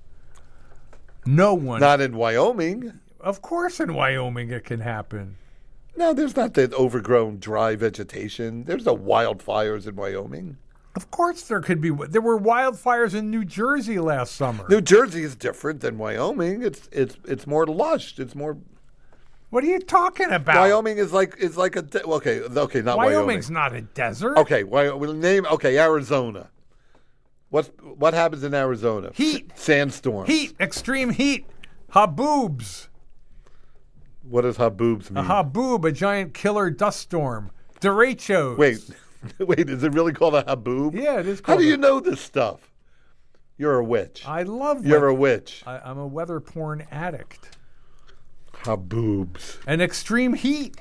No one. Not in Wyoming. Of course, in Wyoming it can happen. No, there's not that overgrown dry vegetation. There's no wildfires in Wyoming. Of course, there could be. There were wildfires in New Jersey last summer. New Jersey is different than Wyoming. It's it's it's more lush. It's more. What are you talking about? Wyoming is like is like a de- okay okay not Wyoming's Wyoming. not a desert. Okay, Wy- we'll name okay Arizona. What's what happens in Arizona? Heat. S- sandstorms. Heat, extreme heat, haboobs. What does haboobs mean? A haboob, a giant killer dust storm. Derechos. Wait, wait, is it really called a haboob? Yeah, it is How called do a- you know this stuff? You're a witch. I love. You're weather- a witch. I, I'm a weather porn addict. Haboobs. And extreme heat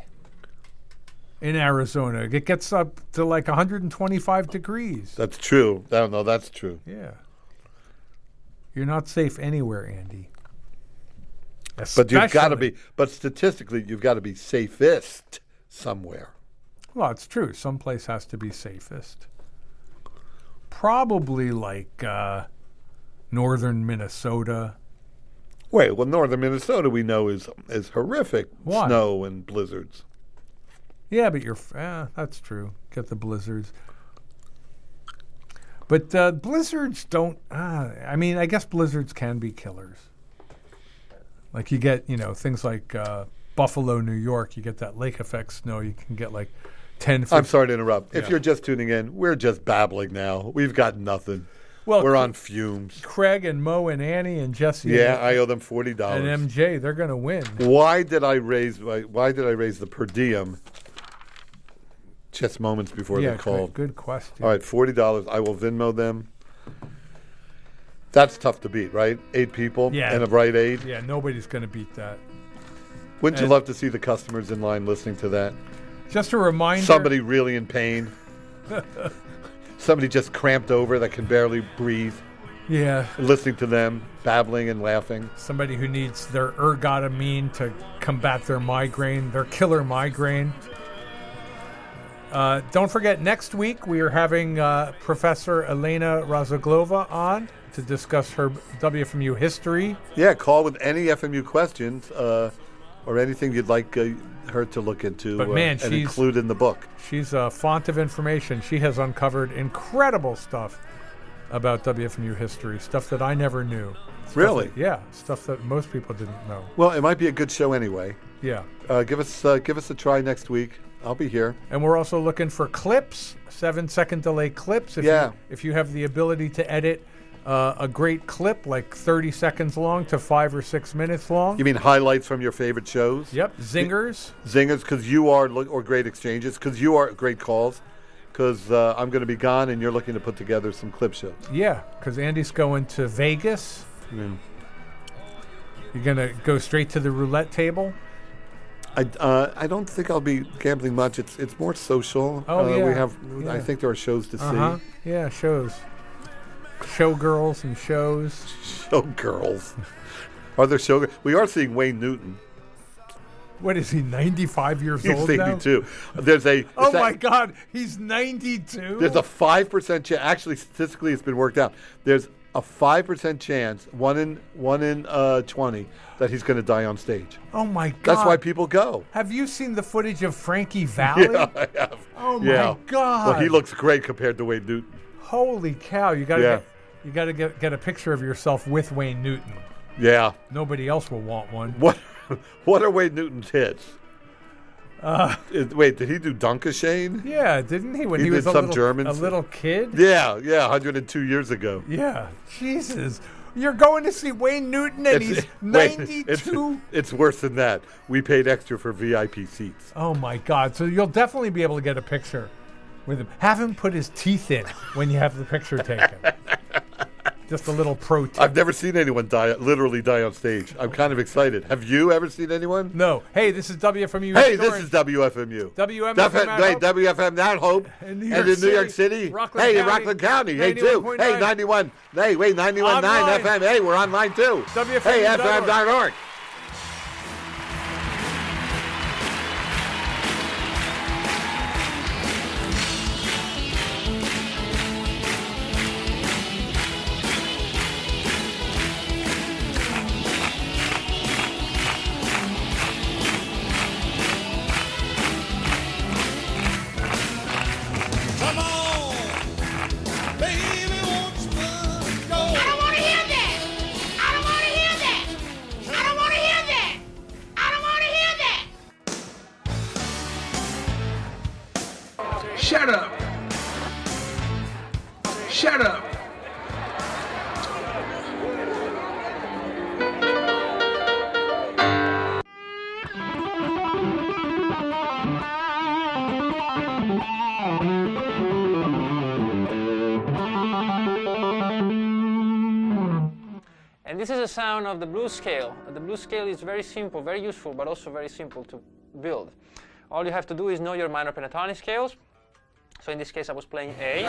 in Arizona. It gets up to like one hundred twenty-five degrees. That's true. I don't know. That's true. Yeah. You're not safe anywhere, Andy. But you've got to Especially- be. But statistically, you've got to be safest somewhere. Well, it's true. Some place has to be safest. Probably like uh, northern Minnesota. Wait, well, northern Minnesota we know is is horrific Why? snow and blizzards. Yeah, but you're. f- Eh, that's true. Get the blizzards. But uh, blizzards don't. Uh, I mean, I guess blizzards can be killers. Like you get, you know, things like uh, Buffalo, New York. You get that lake effect snow. You can get like ten. I'm sorry to interrupt. If Yeah. you're just tuning in, we're just babbling now. We've got nothing. Well, we're Cra- on fumes. Craig and Mo and Annie and Jesse. Yeah, and, I owe them forty dollars. and M J. They're going to win. Why did I raise my, why did I raise the per diem just moments before yeah, they called. Good, good question. All right, forty dollars. I will Venmo them. That's tough to beat, right? Eight people Yeah. and a Rite Aid. Yeah, nobody's going to beat that. Wouldn't And- you love to see the customers in line listening to that? Just a reminder. Somebody really in pain. Somebody just cramped over that can barely breathe. Yeah. Listening to them, babbling and laughing. Somebody who needs their ergotamine to combat their migraine, their killer migraine. Uh, don't forget, next week we are having uh, Professor Elena Razaglova on to discuss her W F M U history. Yeah, call with any F M U questions uh, or anything you'd like uh, her to look into But uh, man, and she's- include in the book. She's a font of information. She has uncovered incredible stuff about W F M U history, stuff that I never knew. Stuff Really? that- yeah, stuff that most people didn't know. Well, it might be a good show anyway. Yeah. Uh, give us uh, give us a try next week. I'll be here. And we're also looking for clips, seven second delay clips. If Yeah. You, if you have the ability to edit uh, a great clip, like thirty seconds long to five or six minutes long. You mean highlights from your favorite shows? Yep. Zingers. Zingers, because you are, lo- or great exchanges, because you are great calls, because uh, I'm going to be gone and you're looking to put together some clip shows. Yeah, because Andy's going to Vegas. Mm. You're going to go straight to the roulette table. I, uh, I don't think I'll be gambling much. It's it's more social. Oh, uh, yeah. We have. Yeah. I think there are shows to Uh-huh. see. Yeah, shows. Showgirls and shows. Showgirls. Are there show? We are seeing Wayne Newton. What is he, ninety-five years He's old now? eighty-two. There's a. Oh it's a- my God, he's ninety-two. There's a five percent chance. Actually, statistically, it's been worked out. There's a five percent chance, one in one in uh, twenty, that he's going to die on stage. Oh my God. That's why people go. Have you seen the footage of Frankie Valli? Yeah, I have. Oh Yeah. my God. Well, he looks great compared to Wayne Newton. Holy cow! You gotta Yeah. get, you gotta get get a picture of yourself with Wayne Newton. Yeah. Nobody else will want one. What What are Wayne Newton's hits? Uh, Is- wait, did he do Dunkashane? Yeah, didn't he when He he, did was a some little, German a s- little kid? Yeah, yeah, one hundred two years ago. Yeah. Jesus, you're going to see Wayne Newton and he's wait, ninety-two. It's, it's worse than that. We paid extra for V I P seats. Oh my God! So you'll definitely be able to get a picture with him. Have him put his teeth in when you have the picture taken. Just a little pro tip. I've never seen anyone die, literally die on stage. I'm kind of excited. Have you ever seen anyone? No. Hey, this is W F M U. Hey, this is W F M U. W M F Def- M at wait, Hope. W F M Mount Hope. In New and York in New York City. City. Rockland hey, in County. Rockland County. Hey, too. ninety-one point nine. Hey, ninety-one. Hey, wait, ninety-one point nine Online. F M. Hey, we're online too. W F M U Hey, dot F M dot org. Come on, baby, won't you go? I don't want to hear that. I don't want to hear that. I don't want to hear that. I don't want to hear that. Shut up. Shut up. And this is a sound of the blues scale. The blues scale is very simple, very useful, but also very simple to build. All you have to do is know your minor pentatonic scales. So in this case, I was playing A.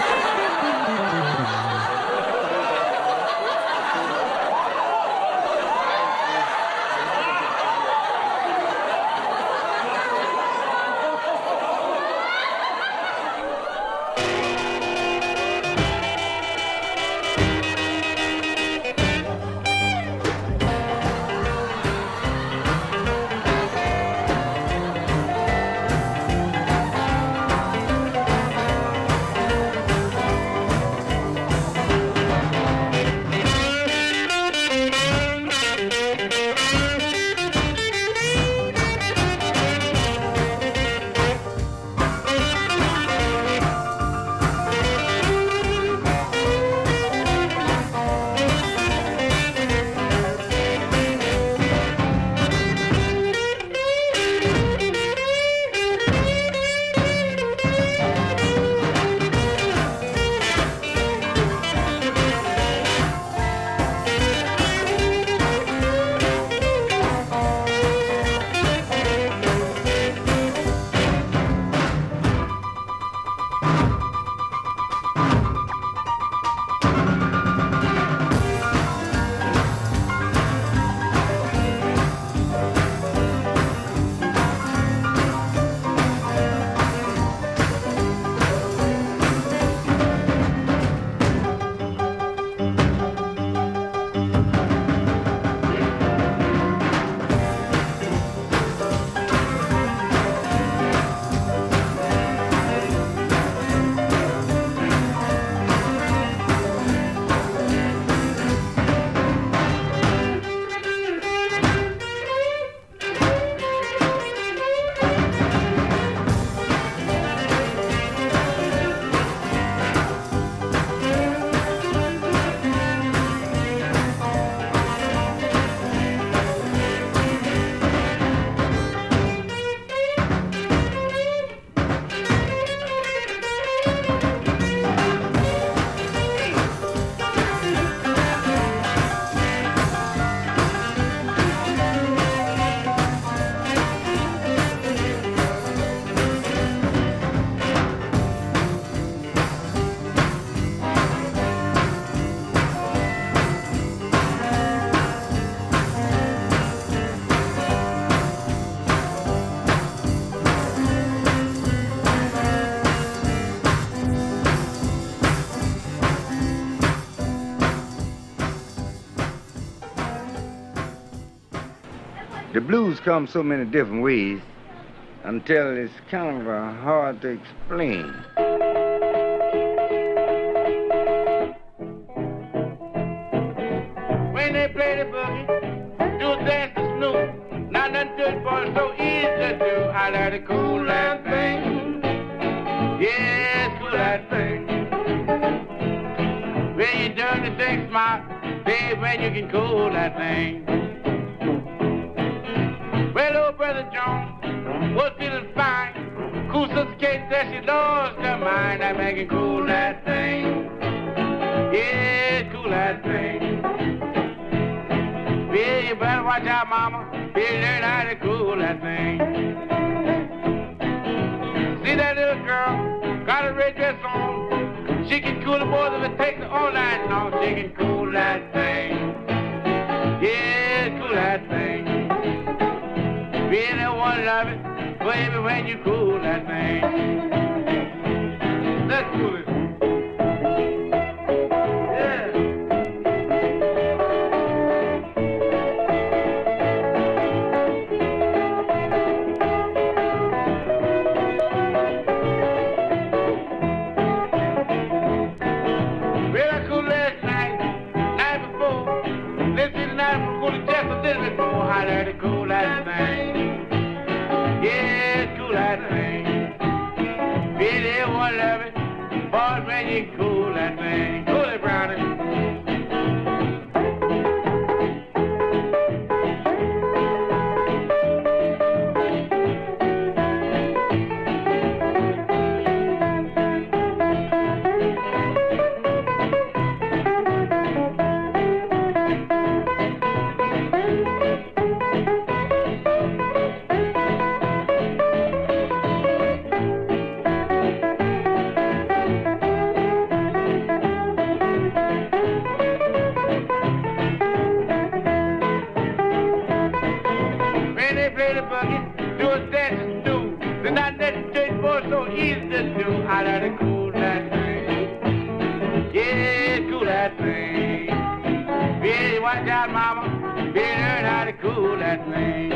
The blues come so many different ways until it's kind of uh, hard to explain. When they play the boogie, do dance the snoop. Not nothing good for it, so easy to do. I like to cool that thing. Yeah, cool that thing. When you done the thing smart, baby, when you can cool that thing. Well, old brother John was feeling fine. Cool sister Kate said she lost her mind. That man can cool that thing. Yeah, cool that thing. Yeah, you better watch out, mama. You learn how to cool that thing. See that little girl, got a red dress on. She can cool the boys if it takes her all night long. She can cool that thing. Yeah, cool that thing. Really wanna love it, baby, when you cool that thing. Let's cool it. I let it cool that thing. Yeah, cool that thing. Really wanna love it, boys, when you cool that thing. Cool it, Brownie. I let it cool that thing. Yeah, cool that thing. Yeah, watch out, mama. You learn how to cool that thing.